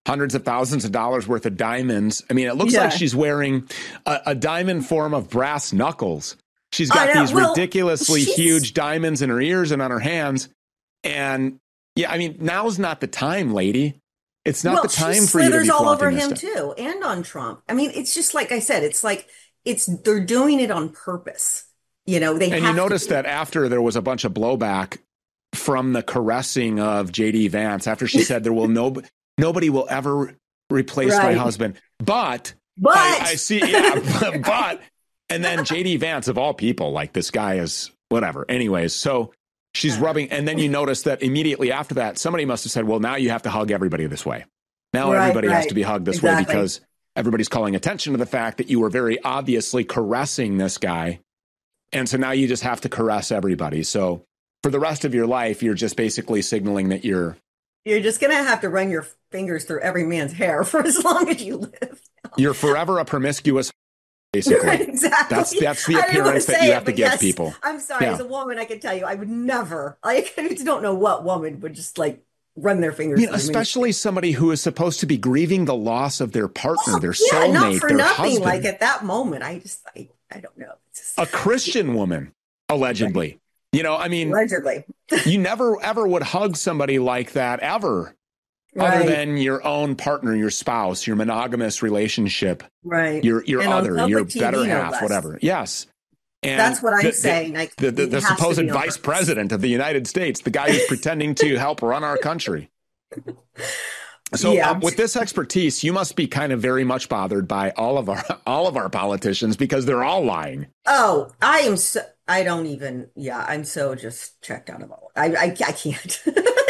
hundreds of thousands of dollars worth of diamonds. I mean, it looks Yeah. like she's wearing a, a diamond form of brass knuckles. She's got I know. these Well, ridiculously she's- huge diamonds in her ears and on her hands. And yeah, I mean, now's not the time, lady. It's not well, the time she for you to slithers be all over flaunting this him stuff. too, and on Trump. I mean, it's just like I said. It's like it's they're doing it on purpose. You know, they And have you notice to. that after there was a bunch of blowback from the caressing of J D Vance, after she said there will no nobody will ever replace my Right. husband. But But I, I see, yeah, but and then J D Vance of all people, like this guy is whatever. Anyways, so she's rubbing, and then you notice that immediately after that, somebody must have said, "Well, now you have to hug everybody this way. Now Right, everybody has right. to be hugged this way Exactly. because everybody's calling attention to the fact that you were very obviously caressing this guy." And so now you just have to caress everybody. So for the rest of your life, you're just basically signaling that you're You're just gonna have to run your fingers through every man's hair for as long as you live. you're forever a promiscuous, basically. Right, exactly. That's that's the I didn't wanna appearance that say you it, have to but give yes, people. I'm sorry, Yeah. as a woman, I can tell you, I would never. Like, I just don't know what woman would just like run their I fingers. mean, through me. especially somebody who is supposed to be grieving the loss of their partner, their yeah, not soulmate, for their nothing. husband, Like at that moment, I just, I, I don't know. It's just, a Christian woman, allegedly. You know, I mean, allegedly, you never ever would hug somebody like that ever, other Right. than your own partner, your spouse, your monogamous relationship, right? your your And on other, public your T V, better no half, less. whatever. Yes. And That's what I'm the- the- saying. Like, The, the, it the has to supposed be on vice purpose. president of the United States, the guy who's pretending to help run our country. So Yeah. um, with this expertise, you must be kind of very much bothered by all of our all of our politicians because they're all lying. Oh, I am so, I don't even, yeah, I'm so just checked out of all. I, I, I can't.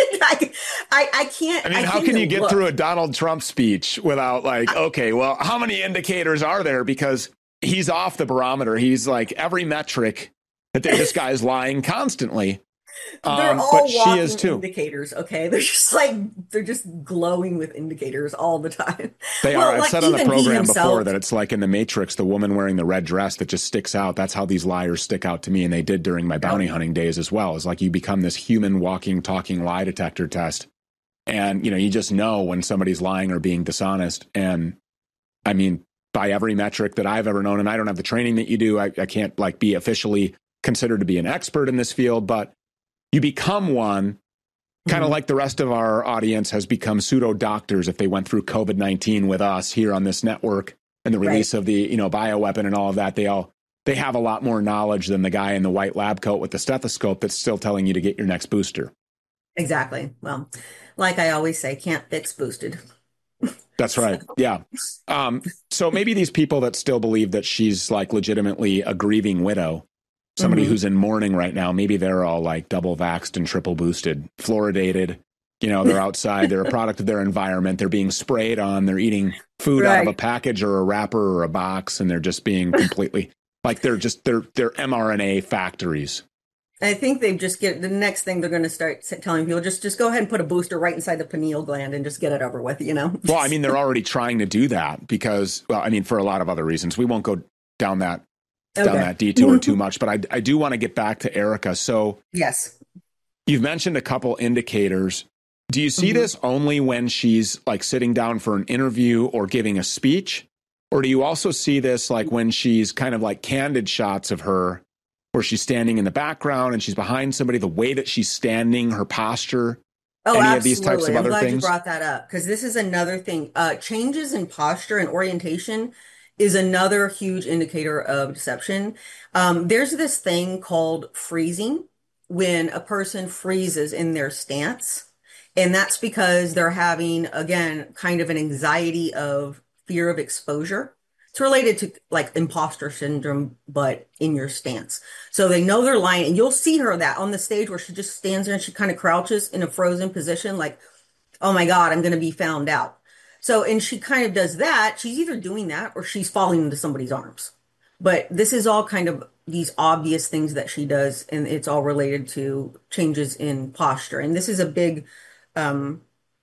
I, I, I can't. I mean, how can't can you even get look. through a Donald Trump speech without like, okay, well, how many indicators are there? Because he's off the barometer. He's like every metric that this guy's lying constantly. They're Um, all but she walking is too. indicators, okay? They're just like, they're just glowing with indicators all the time. They Well, are. I've like, said on the even he program before himself- that it's like in The Matrix, the woman wearing the red dress that just sticks out. That's how these liars stick out to me. And they did during my bounty hunting days as well. It's like you become this human walking, talking lie detector test. And, you know, you just know when somebody's lying or being dishonest. And I mean, by every metric that I've ever known, and I don't have the training that you do, I, I can't like be officially considered to be an expert in this field, but you become one, kind of Mhm. like the rest of our audience has become pseudo doctors if they went through COVID nineteen with us here on this network and the release of the, you know, bioweapon and all of that. They all, they have a lot more knowledge than the guy in the white lab coat with the stethoscope that's still telling you to get your next booster. Exactly. Well, like I always say, can't fix boosted. That's right. Yeah. Um, so maybe these people that still believe that she's like legitimately a grieving widow, somebody Mhm. who's in mourning right now, maybe they're all like double vaxxed and triple boosted, fluoridated. You know, they're outside, they're a product of their environment, they're being sprayed on, they're eating food out of a Right. package or a wrapper or a box, and they're just being completely like they're just they're they're mRNA factories. I think they just get the next thing they're going to start s- telling people just just go ahead and put a booster right inside the pineal gland and just get it over with, you know? Well, I mean, they're already trying to do that because, well, I mean, for a lot of other reasons. We won't go down that down Okay. that detour too much, but I, I do want to get back to Erica. So Yes. you've mentioned a couple indicators. Do you see Mhm. this only when she's like sitting down for an interview or giving a speech? Or do you also see this like when she's kind of like candid shots of her where she's standing in the background and she's behind somebody, the way that she's standing, her posture? Oh, Any absolutely. of these types of I'm other glad things? you brought that up because this is another thing. Uh, changes in posture and orientation is another huge indicator of deception. Um, there's this thing called freezing when a person freezes in their stance. And that's because they're having, again, kind of an anxiety of fear of exposure. It's related to like imposter syndrome, but in your stance. So they know they're lying, and you'll see her that on the stage where she just stands there and she kind of crouches in a frozen position, like, oh my God, I'm going to be found out. So, and she kind of does that. She's either doing that or she's falling into somebody's arms. But this is all kind of these obvious things that she does, and it's all related to changes in posture. And this is a big um,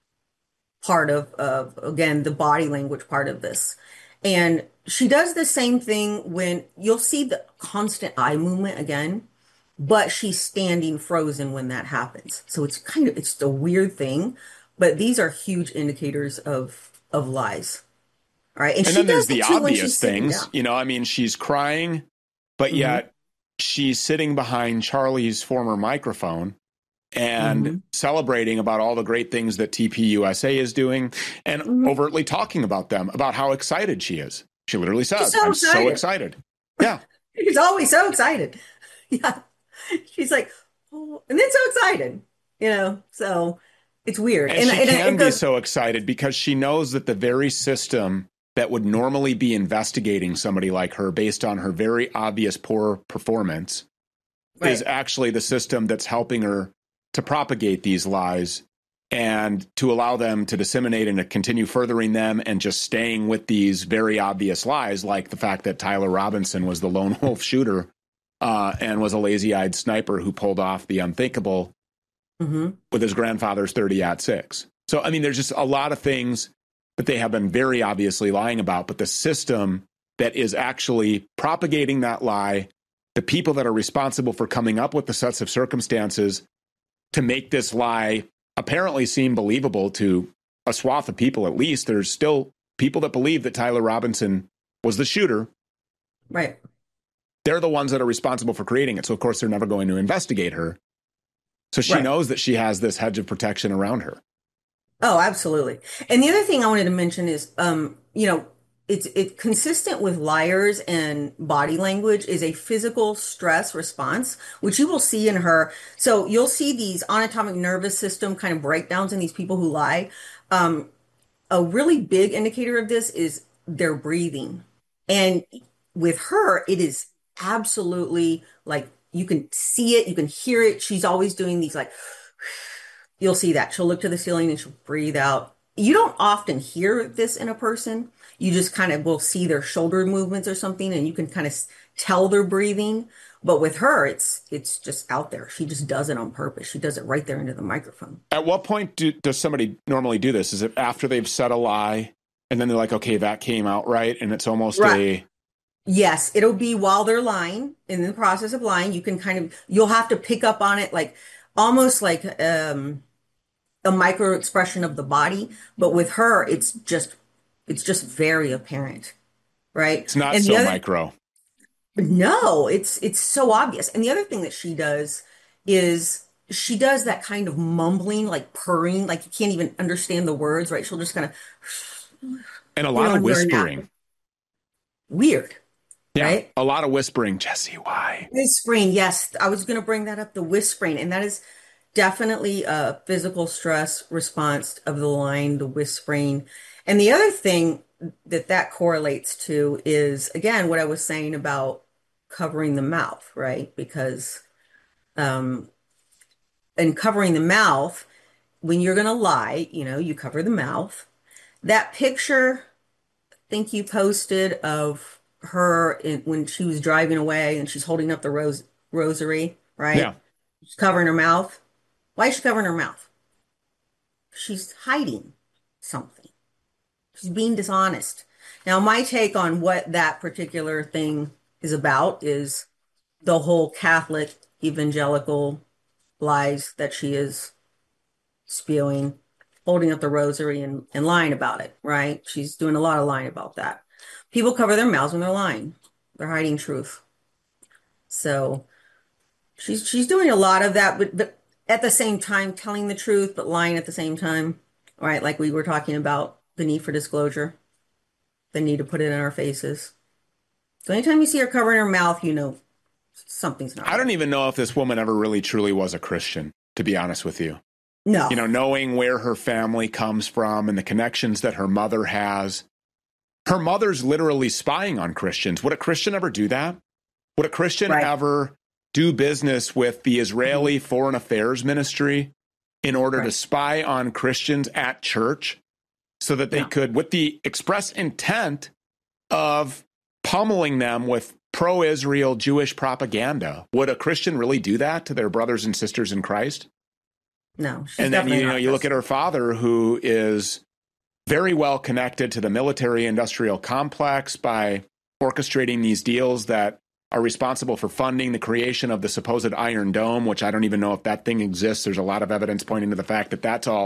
part of, of, again, the body language part of this. And she does the same thing when you'll see the constant eye movement again, but she's standing frozen when that happens. So it's kind of, it's a weird thing, but these are huge indicators of of lies. All right. And, And she then there's does the it too when she's obvious sitting things. down. You know, I mean, she's crying, but Mhm. yet she's sitting behind Charlie's former microphone and Mhm. celebrating about all the great things that T P U S A is doing and Mhm. overtly talking about them, about how excited she is. She literally says, so I'm so excited." excited. Yeah. She's always so excited. Yeah. She's like, oh, and then so excited, you know, so it's weird. And, she and can it be goes, so excited because she knows that the very system that would normally be investigating somebody like her based on her very obvious poor performance Right. is actually the system that's helping her to propagate these lies and to allow them to disseminate and to continue furthering them and just staying with these very obvious lies, like the fact that Tyler Robinson was the lone wolf shooter uh, and was a lazy-eyed sniper who pulled off the unthinkable Mhm. with his grandfather's thirty aught six. So, I mean, there's just a lot of things that they have been very obviously lying about, but the system that is actually propagating that lie, the people that are responsible for coming up with the sets of circumstances to make this lie apparently seem believable to a swath of people, at least, there's still people that believe that Tyler Robinson was the shooter. Right. They're the ones that are responsible for creating it. So, of course, they're never going to investigate her. So she Right. knows that she has this hedge of protection around her. Oh, absolutely. And the other thing I wanted to mention is, um, you know, it's it consistent with liars and body language is a physical stress response, which you will see in her. So you'll see these autonomic nervous system kind of breakdowns in these people who lie. Um, a really big indicator of this is their breathing. And with her, it is absolutely like you can see it, you can hear it. She's always doing these like, you'll see that. She'll look to the ceiling and she'll breathe out. You don't often hear this in a person. You just kind of will see their shoulder movements or something and you can kind of s- tell they're breathing. But with her, it's it's just out there. She just does it on purpose. She does it right there into the microphone. At what point do, does somebody normally do this? Is it after they've said a lie and then they're like, okay, that came out right? And it's almost Right. a... Yes, it'll be while they're lying, in the process of lying. You can kind of, you'll have to pick up on it like almost like um, a micro expression of the body. But with her, it's just, it's just very apparent, right? It's not And the so other- micro. No, it's it's so obvious. And the other thing that she does is she does that kind of mumbling, like purring, like you can't even understand the words, right? She'll just kind of And a lot know, of during that. whispering. Weird, Yeah, right? a lot of whispering. Jesse, why? Whispering, yes. I was going to bring that up, the whispering, and that is definitely a physical stress response of the line, the whispering. And the other thing that that correlates to is, again, what I was saying about covering the mouth, right? Because um, in covering the mouth, when you're going to lie, you know, you cover the mouth. That picture, I think you posted of her in, when she was driving away and she's holding up the rose rosary, right? Yeah. She's covering her mouth. Why is she covering her mouth? She's hiding something. She's being dishonest. Now, my take on what that particular thing is about is the whole Catholic evangelical lies that she is spewing, holding up the rosary and, and lying about it, right? She's doing a lot of lying about that. People cover their mouths when they're lying. They're hiding truth. So she's she's doing a lot of that, but, but at the same time telling the truth, but lying at the same time, right? Like we were talking about the need for disclosure, the need to put it in our faces. So anytime you see her covering her mouth, you know something's not I don't even know if this woman ever really truly was a Christian, to be honest with you. No. You know, knowing where her family comes from and the connections that her mother has. Her mother's literally spying on Christians. Would a Christian ever do that? Would a Christian Right. ever do business with the Israeli Foreign Affairs Ministry in order to Right. spy on Christians at church so that they Yeah. could, with the express intent of pummeling them with pro-Israel Jewish propaganda? Would a Christian really do that to their brothers and sisters in Christ? No. She's And then, definitely you know, not you look this. at her father, who is very well connected to the military industrial complex by orchestrating these deals that are responsible for funding the creation of the supposed Iron Dome, which I don't even know if that thing exists. There's a lot of evidence pointing to the fact that that's all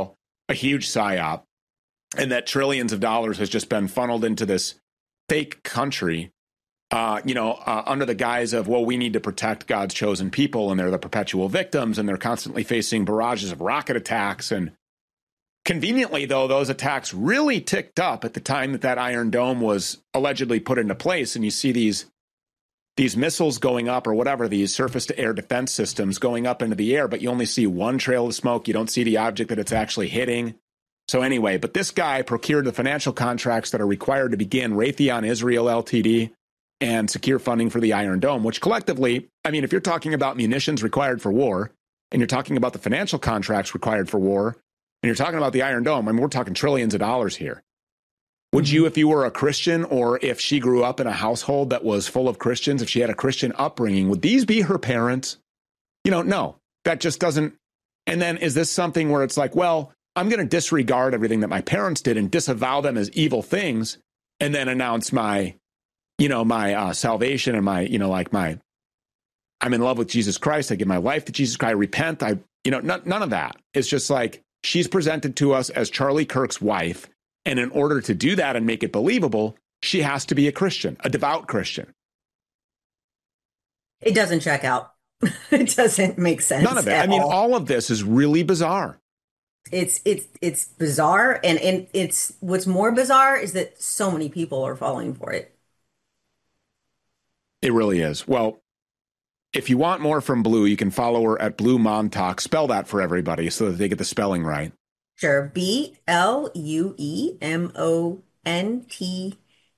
a huge psyop and that trillions of dollars has just been funneled into this fake country, uh, you know, uh, under the guise of, well, we need to protect God's chosen people, and they're the perpetual victims, and they're constantly facing barrages of rocket attacks. And conveniently, though, those attacks really ticked up at the time that that Iron Dome was allegedly put into place. And you see these these missiles going up, or whatever, these surface-to-air defense systems going up into the air, but you only see one trail of smoke. You don't see the object that it's actually hitting. So anyway, but this guy procured the financial contracts that are required to begin Raytheon Israel Limited and secure funding for the Iron Dome, which collectively, I mean, if you're talking about munitions required for war, and you're talking about the financial contracts required for war, and you're talking about the Iron Dome, I mean, we're talking trillions of dollars here. Would mm-hmm. you, if you were a Christian, or if she grew up in a household that was full of Christians, if she had a Christian upbringing, would these be her parents? You know, no, that just doesn't. And then is this something where it's like, well, I'm going to disregard everything that my parents did and disavow them as evil things, and then announce my, you know, my uh, salvation and my, you know, like my, I'm in love with Jesus Christ. I give my life to Jesus Christ. I repent. I, you know, n- none of that. It's just like she's presented to us as Charlie Kirk's wife. And in order to do that and make it believable, she has to be a Christian, a devout Christian. It doesn't check out. It doesn't make sense. None of it. I mean, all. all of this is really bizarre. It's it's it's bizarre, and, and it's what's more bizarre is that so many people are falling for it. It really is. Well, if you want more from Blue, you can follow her at Blue Montauk. Spell that for everybody so that they get the spelling right. Sure. B L U E M O N T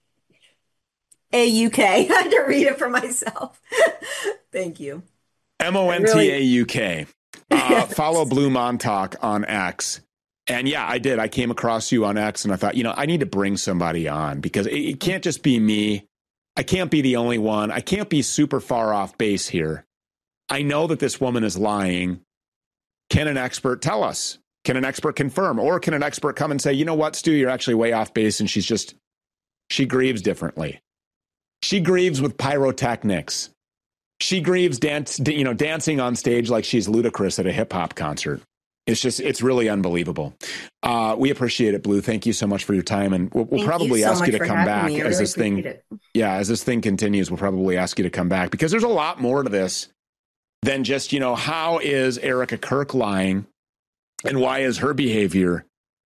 A U K. I had to read it for myself. Thank you. M O N T A U K. Uh, follow Blue Montauk on X. And yeah, I did. I came across you on X and I thought, you know, I need to bring somebody on because it, it can't just be me. I can't be the only one. I can't be super far off base here. I know that this woman is lying. Can an expert tell us? Can an expert confirm? Or can an expert come and say, you know what, Stu, you're actually way off base and she's just, she grieves differently. She grieves with pyrotechnics. She grieves dance, you know, dancing on stage like she's Ludacris at a hip hop concert. It's just, it's really unbelievable. Uh, we appreciate it, Blue. Thank you so much for your time, and we'll, we'll probably you so ask you to come back as this thing. It. Yeah, as this thing continues, we'll probably ask you to come back because there's a lot more to this than just, you know, how is Erica Kirk lying, and why is her behavior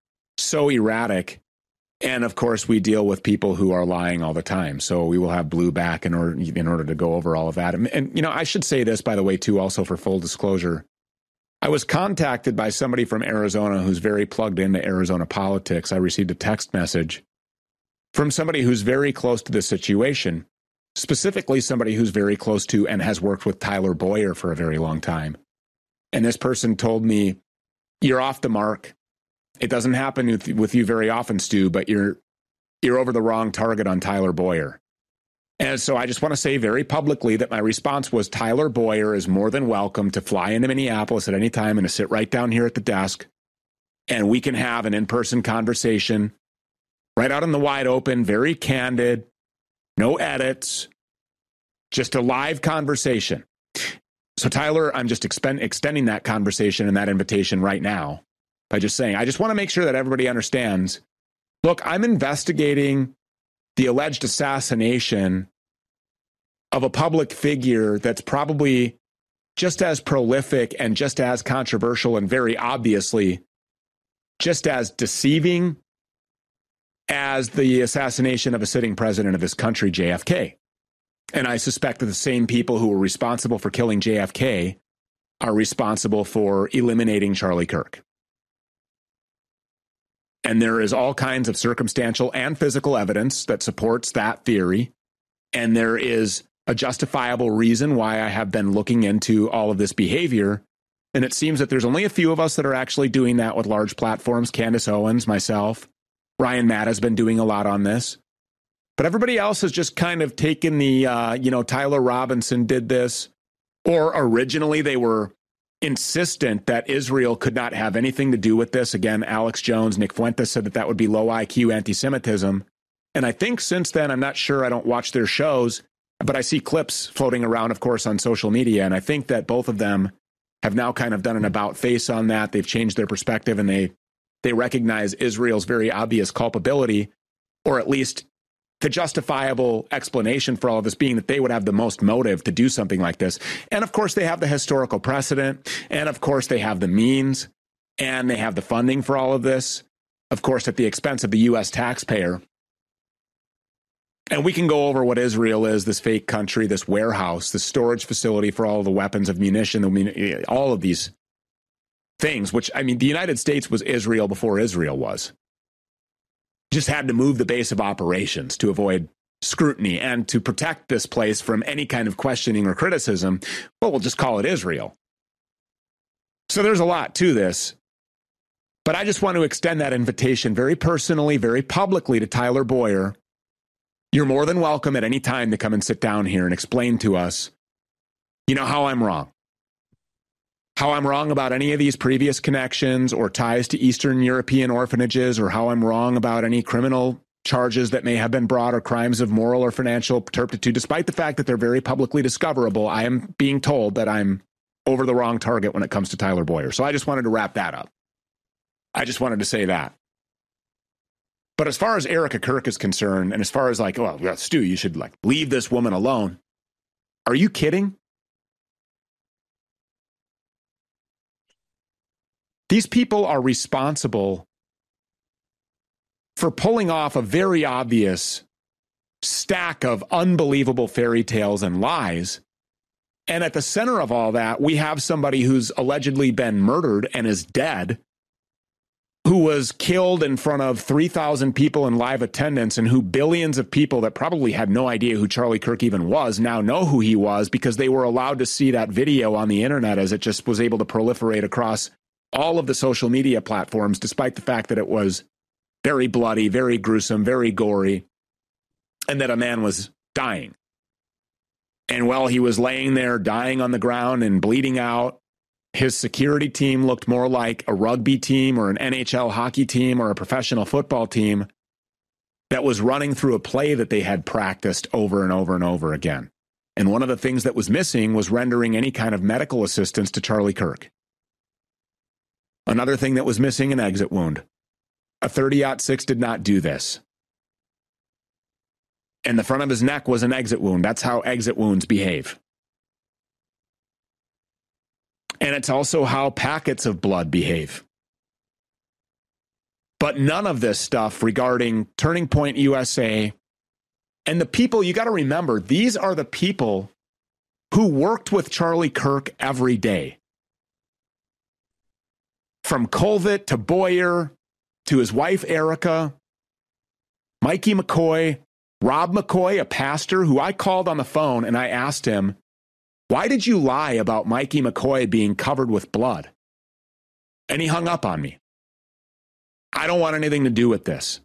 so erratic? And of course, we deal with people who are lying all the time. So we will have Blue back in order in order to go over all of that. And, and, you know, I should say this, by the way, too, also for full disclosure. I was contacted by somebody from Arizona who's very plugged into Arizona politics. I received a text message from somebody who's very close to this situation, specifically somebody who's very close to and has worked with Tyler Boyer for a very long time. And this person told me, you're off the mark. It doesn't happen with, with you very often, Stu, but you're you're over the wrong target on Tyler Boyer. And so I just want to say very publicly that my response was Tyler Boyer is more than welcome to fly into Minneapolis at any time and to sit right down here at the desk. And we can have an in-person conversation right out in the wide open, very candid, no edits, just a live conversation. So Tyler, I'm just expend, extending that conversation and that invitation right now. By just saying, I just want to make sure that everybody understands, look, I'm investigating the alleged assassination of a public figure that's probably just as prolific and just as controversial and very obviously just as deceiving as the assassination of a sitting president of this country, J F K. And I suspect that the same people who were responsible for killing J F K are responsible for eliminating Charlie Kirk. And there is all kinds of circumstantial and physical evidence that supports that theory. And there is a justifiable reason why I have been looking into all of this behavior. And it seems that there's only a few of us that are actually doing that with large platforms. Candace Owens, myself, Ryan Matt has been doing a lot on this. But everybody else has just kind of taken the, uh, you know, Tyler Robinson did this. Or originally they were insistent that Israel could not have anything to do with this. Again, Alex Jones, Nick Fuentes said that that would be low I Q anti-Semitism. And I think since then, I'm not sure, I don't watch their shows, but I see clips floating around, of course, on social media. And I think that both of them have now kind of done an about face on that. They've changed their perspective and they they recognize Israel's very obvious culpability, or at least the justifiable explanation for all of this being that they would have the most motive to do something like this. And of course, they have the historical precedent. And of course, they have the means, and they have the funding for all of this, of course, at the expense of the U S taxpayer. And we can go over what Israel is, this fake country, this warehouse, this storage facility for all of the weapons of munition, all of these things, which, I mean, the United States was Israel before Israel was. Just had to move the base of operations to avoid scrutiny and to protect this place from any kind of questioning or criticism. Well, we'll just call it Israel. So there's a lot to this. But I just want to extend that invitation very personally, very publicly to Tyler Boyer. You're more than welcome at any time to come and sit down here and explain to us, you know, how I'm wrong. How I'm wrong about any of these previous connections or ties to Eastern European orphanages, or how I'm wrong about any criminal charges that may have been brought or crimes of moral or financial turpitude. Despite the fact that they're very publicly discoverable, I am being told that I'm over the wrong target when it comes to Tyler Boyer. So I just wanted to wrap that up. I just wanted to say that. But as far as Erica Kirk is concerned, and as far as like, oh, well, Stu, you should like leave this woman alone. Are you kidding? These people are responsible for pulling off a very obvious stack of unbelievable fairy tales and lies. And at the center of all that, we have somebody who's allegedly been murdered and is dead, who was killed in front of three thousand people in live attendance, and who billions of people that probably had no idea who Charlie Kirk even was now know who he was because they were allowed to see that video on the internet as it just was able to proliferate across all of the social media platforms, despite the fact that it was very bloody, very gruesome, very gory, and that a man was dying. And while he was laying there dying on the ground and bleeding out, his security team looked more like a rugby team or an N H L hockey team or a professional football team that was running through a play that they had practiced over and over and over again. And one of the things that was missing was rendering any kind of medical assistance to Charlie Kirk. Another thing that was missing, an exit wound. A thirty aught six did not do this. And the front of his neck was an exit wound. That's how exit wounds behave. And it's also how packets of blood behave. But none of this stuff regarding Turning Point U S A and the people, you got to remember, these are the people who worked with Charlie Kirk every day. From Colvett to Boyer to his wife, Erica, Mikey McCoy, Rob McCoy, a pastor who I called on the phone and I asked him, why did you lie about Mikey McCoy being covered with blood? And he hung up on me. I don't want anything to do with this.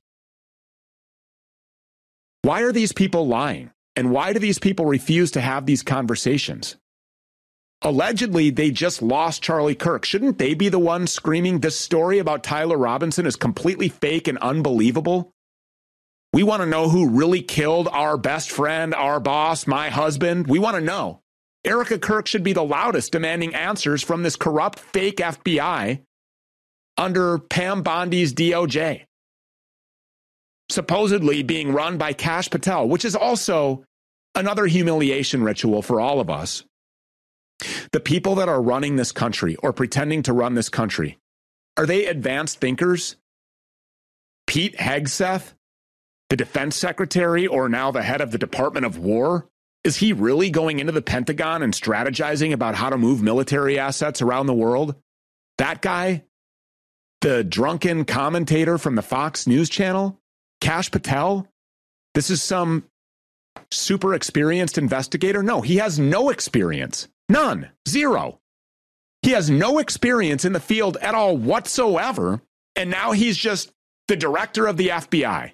Why are these people lying? And why do these people refuse to have these conversations? Allegedly, they just lost Charlie Kirk. Shouldn't they be the ones screaming this story about Tyler Robinson is completely fake and unbelievable? We want to know who really killed our best friend, our boss, my husband. We want to know. Erica Kirk should be the loudest demanding answers from this corrupt, fake F B I under Pam Bondi's D O J. Supposedly being run by Kash Patel, which is also another humiliation ritual for all of us. The people that are running this country or pretending to run this country, are they advanced thinkers? Pete Hegseth, the defense secretary, or now the head of the Department of War? Is he really going into the Pentagon and strategizing about how to move military assets around the world? That guy? The drunken commentator from the Fox News Channel? Kash Patel? This is some super experienced investigator? No, he has no experience. None. Zero. He has no experience in the field at all whatsoever, and now he's just the director of the F B I.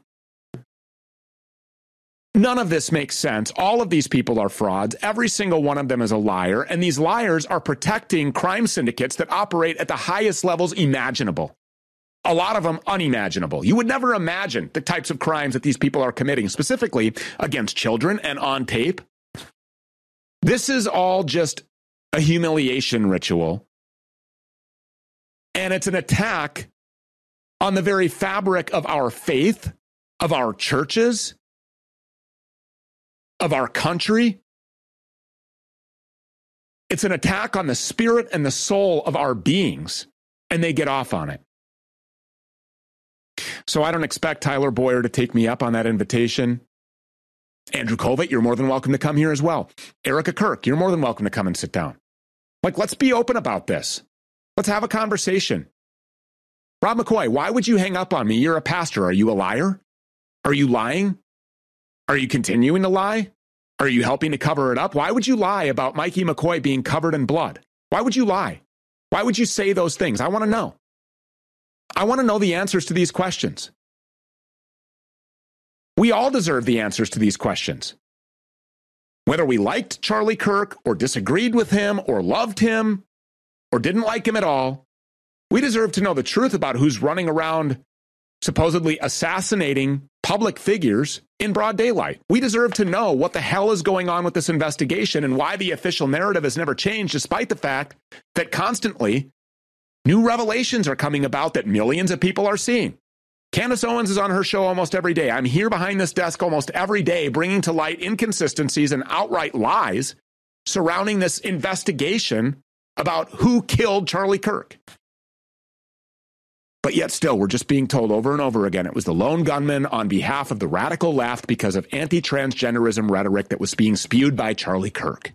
None of this makes sense. All of these people are frauds. Every single one of them is a liar, and these liars are protecting crime syndicates that operate at the highest levels imaginable. A lot of them unimaginable. You would never imagine the types of crimes that these people are committing, specifically against children and on tape. This is all just a humiliation ritual. And it's an attack on the very fabric of our faith, of our churches, of our country. It's an attack on the spirit and the soul of our beings, and they get off on it. So I don't expect Tyler Boyer to take me up on that invitation. Andrew Kovac, you're more than welcome to come here as well. Erica Kirk, you're more than welcome to come and sit down. Like, let's be open about this. Let's have a conversation. Rob McCoy, why would you hang up on me? You're a pastor. Are you a liar? Are you lying? Are you continuing to lie? Are you helping to cover it up? Why would you lie about Mikey McCoy being covered in blood? Why would you lie? Why would you say those things? I want to know. I want to know the answers to these questions. We all deserve the answers to these questions. Whether we liked Charlie Kirk or disagreed with him or loved him or didn't like him at all, we deserve to know the truth about who's running around supposedly assassinating public figures in broad daylight. We deserve to know what the hell is going on with this investigation and why the official narrative has never changed, despite the fact that constantly new revelations are coming about that millions of people are seeing. Candace Owens is on her show almost every day. I'm here behind this desk almost every day, bringing to light inconsistencies and outright lies surrounding this investigation about who killed Charlie Kirk. But yet still, we're just being told over and over again it was the lone gunman on behalf of the radical left because of anti-transgenderism rhetoric that was being spewed by Charlie Kirk.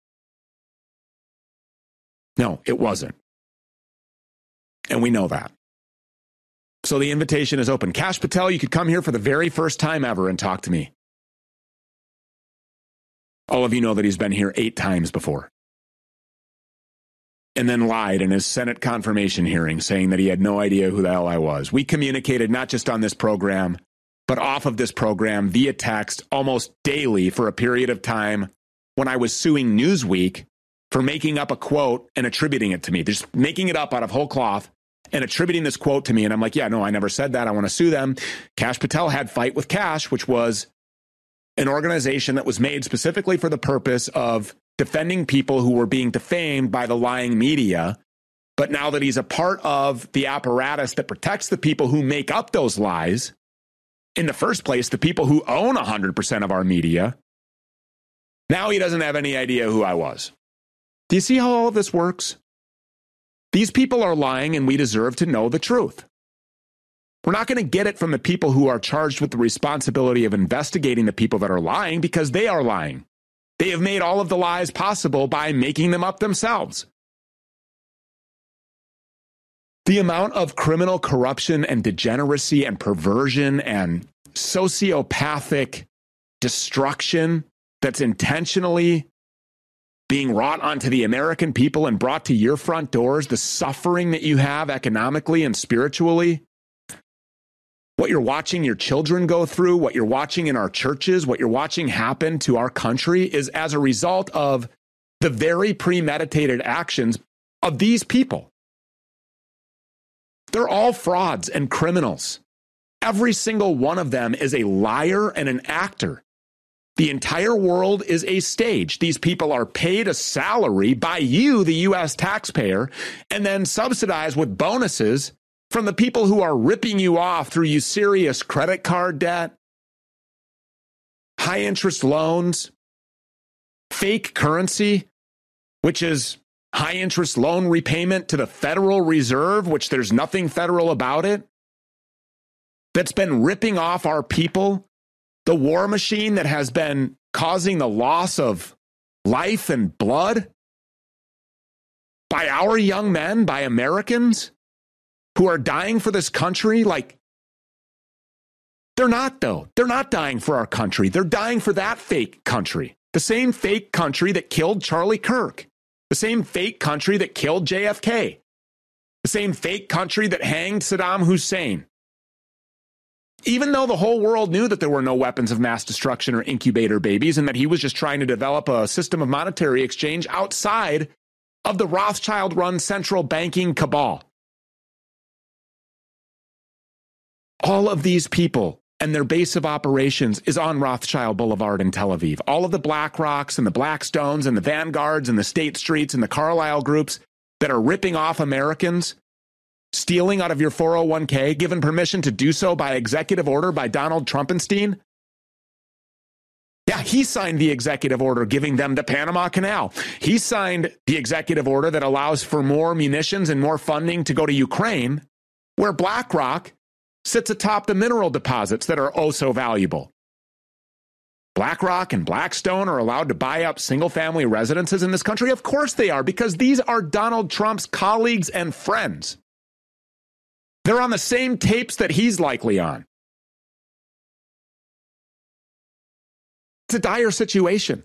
No, it wasn't. And we know that. So the invitation is open. Kash Patel, you could come here for the very first time ever and talk to me. All of you know that he's been here eight times before. And then lied in his Senate confirmation hearing, saying that he had no idea who the hell I was. We communicated not just on this program, but off of this program via text almost daily for a period of time when I was suing Newsweek for making up a quote and attributing it to me. Just making it up out of whole cloth and attributing this quote to me. And I'm like, yeah, no, I never said that. I want to sue them. Kash Patel had Fight with Kash, which was an organization that was made specifically for the purpose of defending people who were being defamed by the lying media. But now that he's a part of the apparatus that protects the people who make up those lies, in the first place, the people who own one hundred percent of our media, now he doesn't have any idea who I was. Do you see how all of this works? These people are lying and we deserve to know the truth. We're not going to get it from the people who are charged with the responsibility of investigating the people that are lying because they are lying. They have made all of the lies possible by making them up themselves. The amount of criminal corruption and degeneracy and perversion and sociopathic destruction that's intentionally being wrought onto the American people and brought to your front doors, the suffering that you have economically and spiritually, what you're watching your children go through, what you're watching in our churches, what you're watching happen to our country is as a result of the very premeditated actions of these people. They're all frauds and criminals. Every single one of them is a liar and an actor. The entire world is a stage. These people are paid a salary by you, the U S taxpayer, and then subsidized with bonuses from the people who are ripping you off through usurious credit card debt, high interest loans, fake currency, which is high interest loan repayment to the Federal Reserve, which there's nothing federal about it, that's been ripping off our people. The war machine that has been causing the loss of life and blood by our young men, by Americans who are dying for this country. Like, they're not, though. They're not dying for our country. They're dying for that fake country. The same fake country that killed Charlie Kirk. The same fake country that killed J F K. The same fake country that hanged Saddam Hussein. Even though the whole world knew that there were no weapons of mass destruction or incubator babies and that he was just trying to develop a system of monetary exchange outside of the Rothschild-run central banking cabal. All of these people and their base of operations is on Rothschild Boulevard in Tel Aviv. All of the BlackRocks and the Blackstones and the Vanguards and the State Streets and the Carlyle groups that are ripping off Americans stealing out of your four oh one k, given permission to do so by executive order by Donald Trumpenstein? Yeah, he signed the executive order giving them the Panama Canal. He signed the executive order that allows for more munitions and more funding to go to Ukraine, where BlackRock sits atop the mineral deposits that are oh so valuable. BlackRock and Blackstone are allowed to buy up single-family residences in this country? Of course they are, because these are Donald Trump's colleagues and friends. They're on the same tapes that he's likely on. It's a dire situation.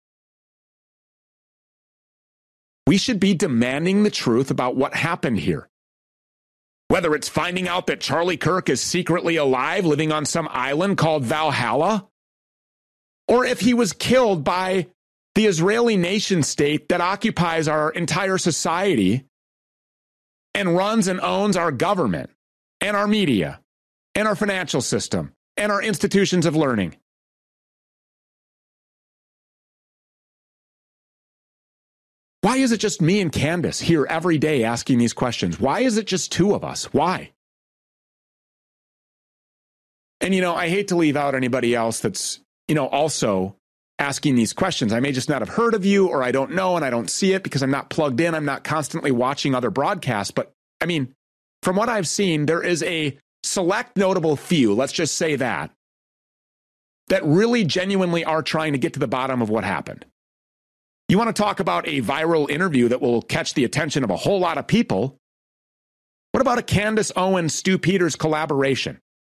We should be demanding the truth about what happened here. Whether it's finding out that Charlie Kirk is secretly alive, living on some island called Valhalla, or if he was killed by the Israeli nation state that occupies our entire society and runs and owns our government and our media and our financial system and our institutions of learning. Why is it just me and Candace here every day asking these questions? Why is it just two of us? Why? And, you know, I hate to leave out anybody else that's, you know, also asking these questions. I may just not have heard of you, or I don't know and I don't see it because I'm not plugged in. I'm not constantly watching other broadcasts. But, I mean, from what I've seen, there is a select notable few, let's just say that, that really genuinely are trying to get to the bottom of what happened. You want to talk about a viral interview that will catch the attention of a whole lot of people? What about a Candace Owens, Stu Peters collaboration?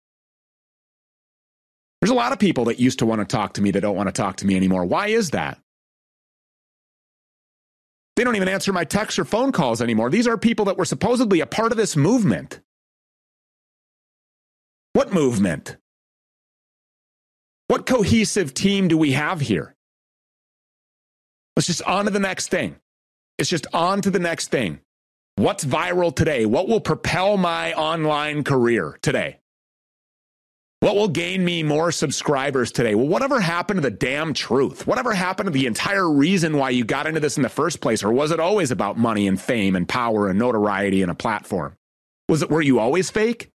There's a lot of people that used to want to talk to me that don't want to talk to me anymore. Why is that? They don't even answer my texts or phone calls anymore. These are people that were supposedly a part of this movement. What movement? What cohesive team do we have here? Let's just on to the next thing. It's just on to the next thing. What's viral today? What will propel my online career today? What will gain me more subscribers today? Well, whatever happened to the damn truth? Whatever happened to the entire reason why you got into this in the first place? Or was it always about money and fame and power and notoriety and a platform? Was it, were you always fake?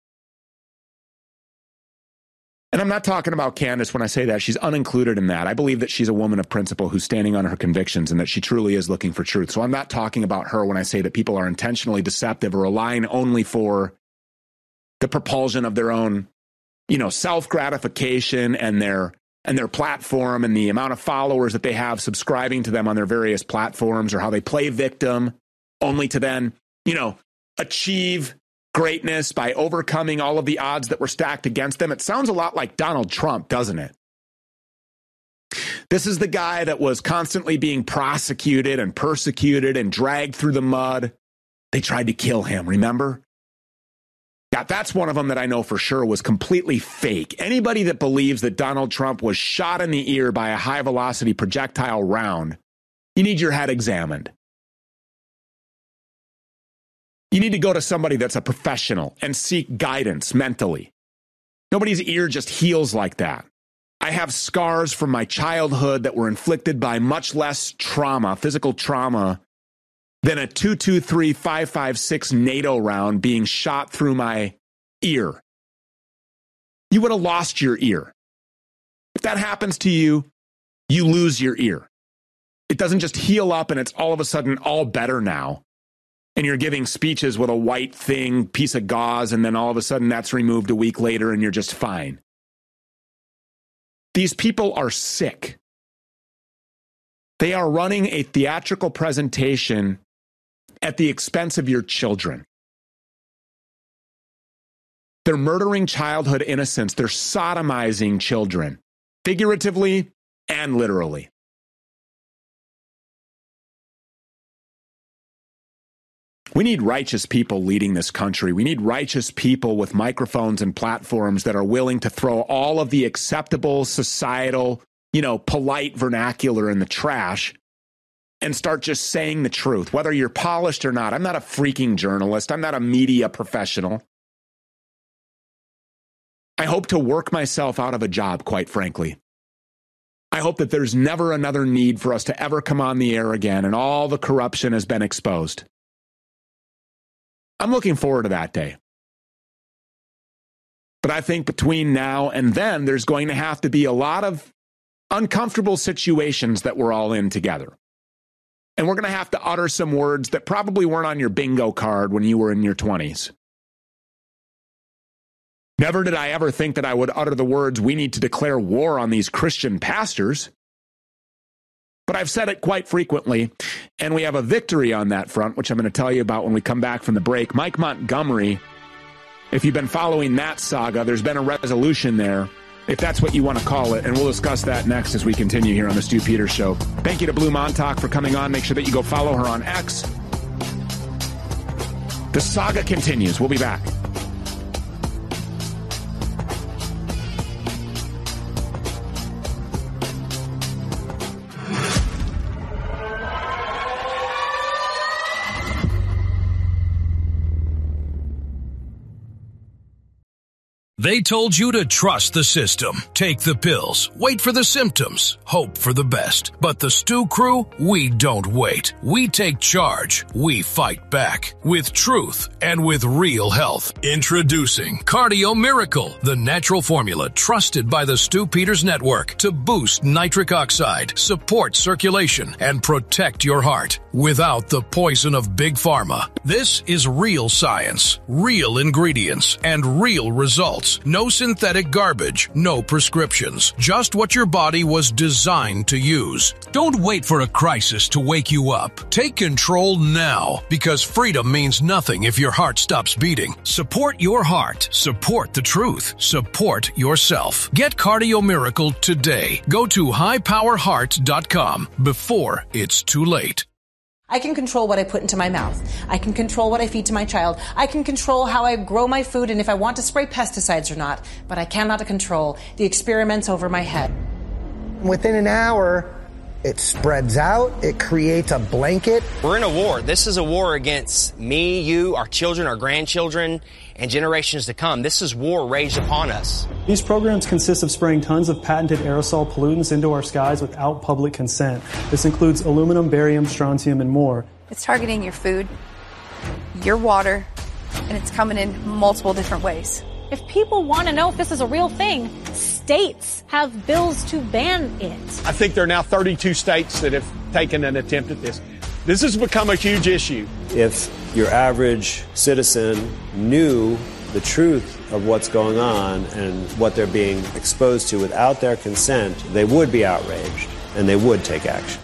And I'm not talking about Candace when I say that. She's unincluded in that. I believe that she's a woman of principle who's standing on her convictions and that she truly is looking for truth. So I'm not talking about her when I say that people are intentionally deceptive or relying only for the propulsion of their own, you know, self-gratification and their and their platform and the amount of followers that they have subscribing to them on their various platforms, or how they play victim only to then, you know, achieve greatness by overcoming all of the odds that were stacked against them. It sounds a lot like Donald Trump, doesn't it? This is the guy that was constantly being prosecuted and persecuted and dragged through the mud. They tried to kill him, remember? Yeah, that's one of them that I know for sure was completely fake. Anybody that believes that Donald Trump was shot in the ear by a high-velocity projectile round, you need your head examined. You need to go to somebody that's a professional and seek guidance mentally. Nobody's ear just heals like that. I have scars from my childhood that were inflicted by much less trauma, physical trauma, than a two two three five five six NATO round being shot through my ear. You would have lost your ear. If that happens to you, you lose your ear. It doesn't just heal up and it's all of a sudden all better now. And you're giving speeches with a white thing, piece of gauze, and then all of a sudden that's removed a week later and you're just fine. These people are sick. They are running a theatrical presentation at the expense of your children. They're murdering childhood innocence. They're sodomizing children, figuratively and literally. We need righteous people leading this country. We need righteous people with microphones and platforms that are willing to throw all of the acceptable societal, you know, polite vernacular in the trash and start just saying the truth, whether you're polished or not. I'm not a freaking journalist. I'm not a media professional. I hope to work myself out of a job, quite frankly. I hope that there's never another need for us to ever come on the air again and all the corruption has been exposed. I'm looking forward to that day. But I think between now and then, there's going to have to be a lot of uncomfortable situations that we're all in together. And we're going to have to utter some words that probably weren't on your bingo card when you were in your twenties. Never did I ever think that I would utter the words, we need to declare war on these Christian pastors. But I've said it quite frequently, and we have a victory on that front, which I'm going to tell you about when we come back from the break. Mike Montgomery, if you've been following that saga, there's been a resolution there, if that's what you want to call it, and we'll discuss that next as we continue here on the Stu Peters Show. Thank you to Blue Montauk for coming on. Make sure that you go follow her on X. The saga continues. We'll be back. They told you to trust the system, take the pills, wait for the symptoms, hope for the best. But the Stu Crew, we don't wait. We take charge. We fight back with truth and with real health. Introducing Cardio Miracle, the natural formula trusted by the Stu Peters Network to boost nitric oxide, support circulation, and protect your heart without the poison of Big Pharma. This is real science, real ingredients, and real results. No synthetic garbage, no prescriptions, just what your body was designed to use. Don't wait for a crisis to wake you up. Take control now, because freedom means nothing if your heart stops beating. Support your heart. Support the truth. Support yourself. Get Cardio Miracle today. Go to high power heart dot com before it's too late. I can control what I put into my mouth. I can control what I feed to my child. I can control how I grow my food and if I want to spray pesticides or not. But I cannot control the experiments over my head. Within an hour, it spreads out. It creates a blanket. We're in a war. This is a war against me, you, our children, our grandchildren, and generations to come. This is war raged upon us. These programs consist of spraying tons of patented aerosol pollutants into our skies without public consent. This includes aluminum, barium, strontium, and more. It's targeting your food, your water, and it's coming in multiple different ways. If people want to know if this is a real thing, states have bills to ban it. I think there are now thirty-two states that have taken an attempt at this. This has become a huge issue. If your average citizen knew the truth of what's going on and what they're being exposed to without their consent, they would be outraged and they would take action.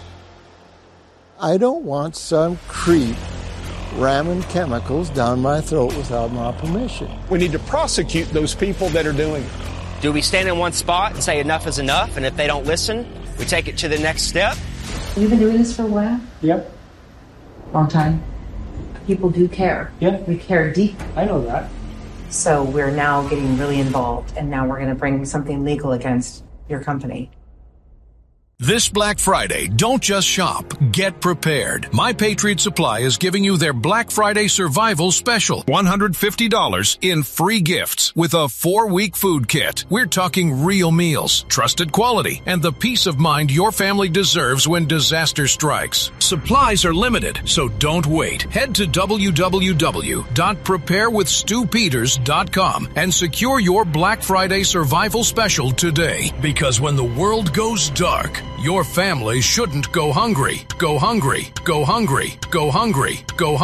I don't want some creep ramming chemicals down my throat without my permission. We need to prosecute those people that are doing it. Do we stand in one spot and say enough is enough, and if they don't listen, we take it to the next step? You've been doing this for a while? Yep. Long time. People do care. Yeah. We care deep. I know that. So we're now getting really involved, and now we're going to bring something legal against your company. This Black Friday, don't just shop, get prepared. My Patriot Supply is giving you their Black Friday Survival Special. one hundred fifty dollars in free gifts with a four-week food kit. We're talking real meals, trusted quality, and the peace of mind your family deserves when disaster strikes. Supplies are limited, so don't wait. Head to w w w dot prepare with stu peters dot com and secure your Black Friday Survival Special today. Because when the world goes dark, your family shouldn't go hungry. Go hungry. Go hungry. Go hungry. Go hungry.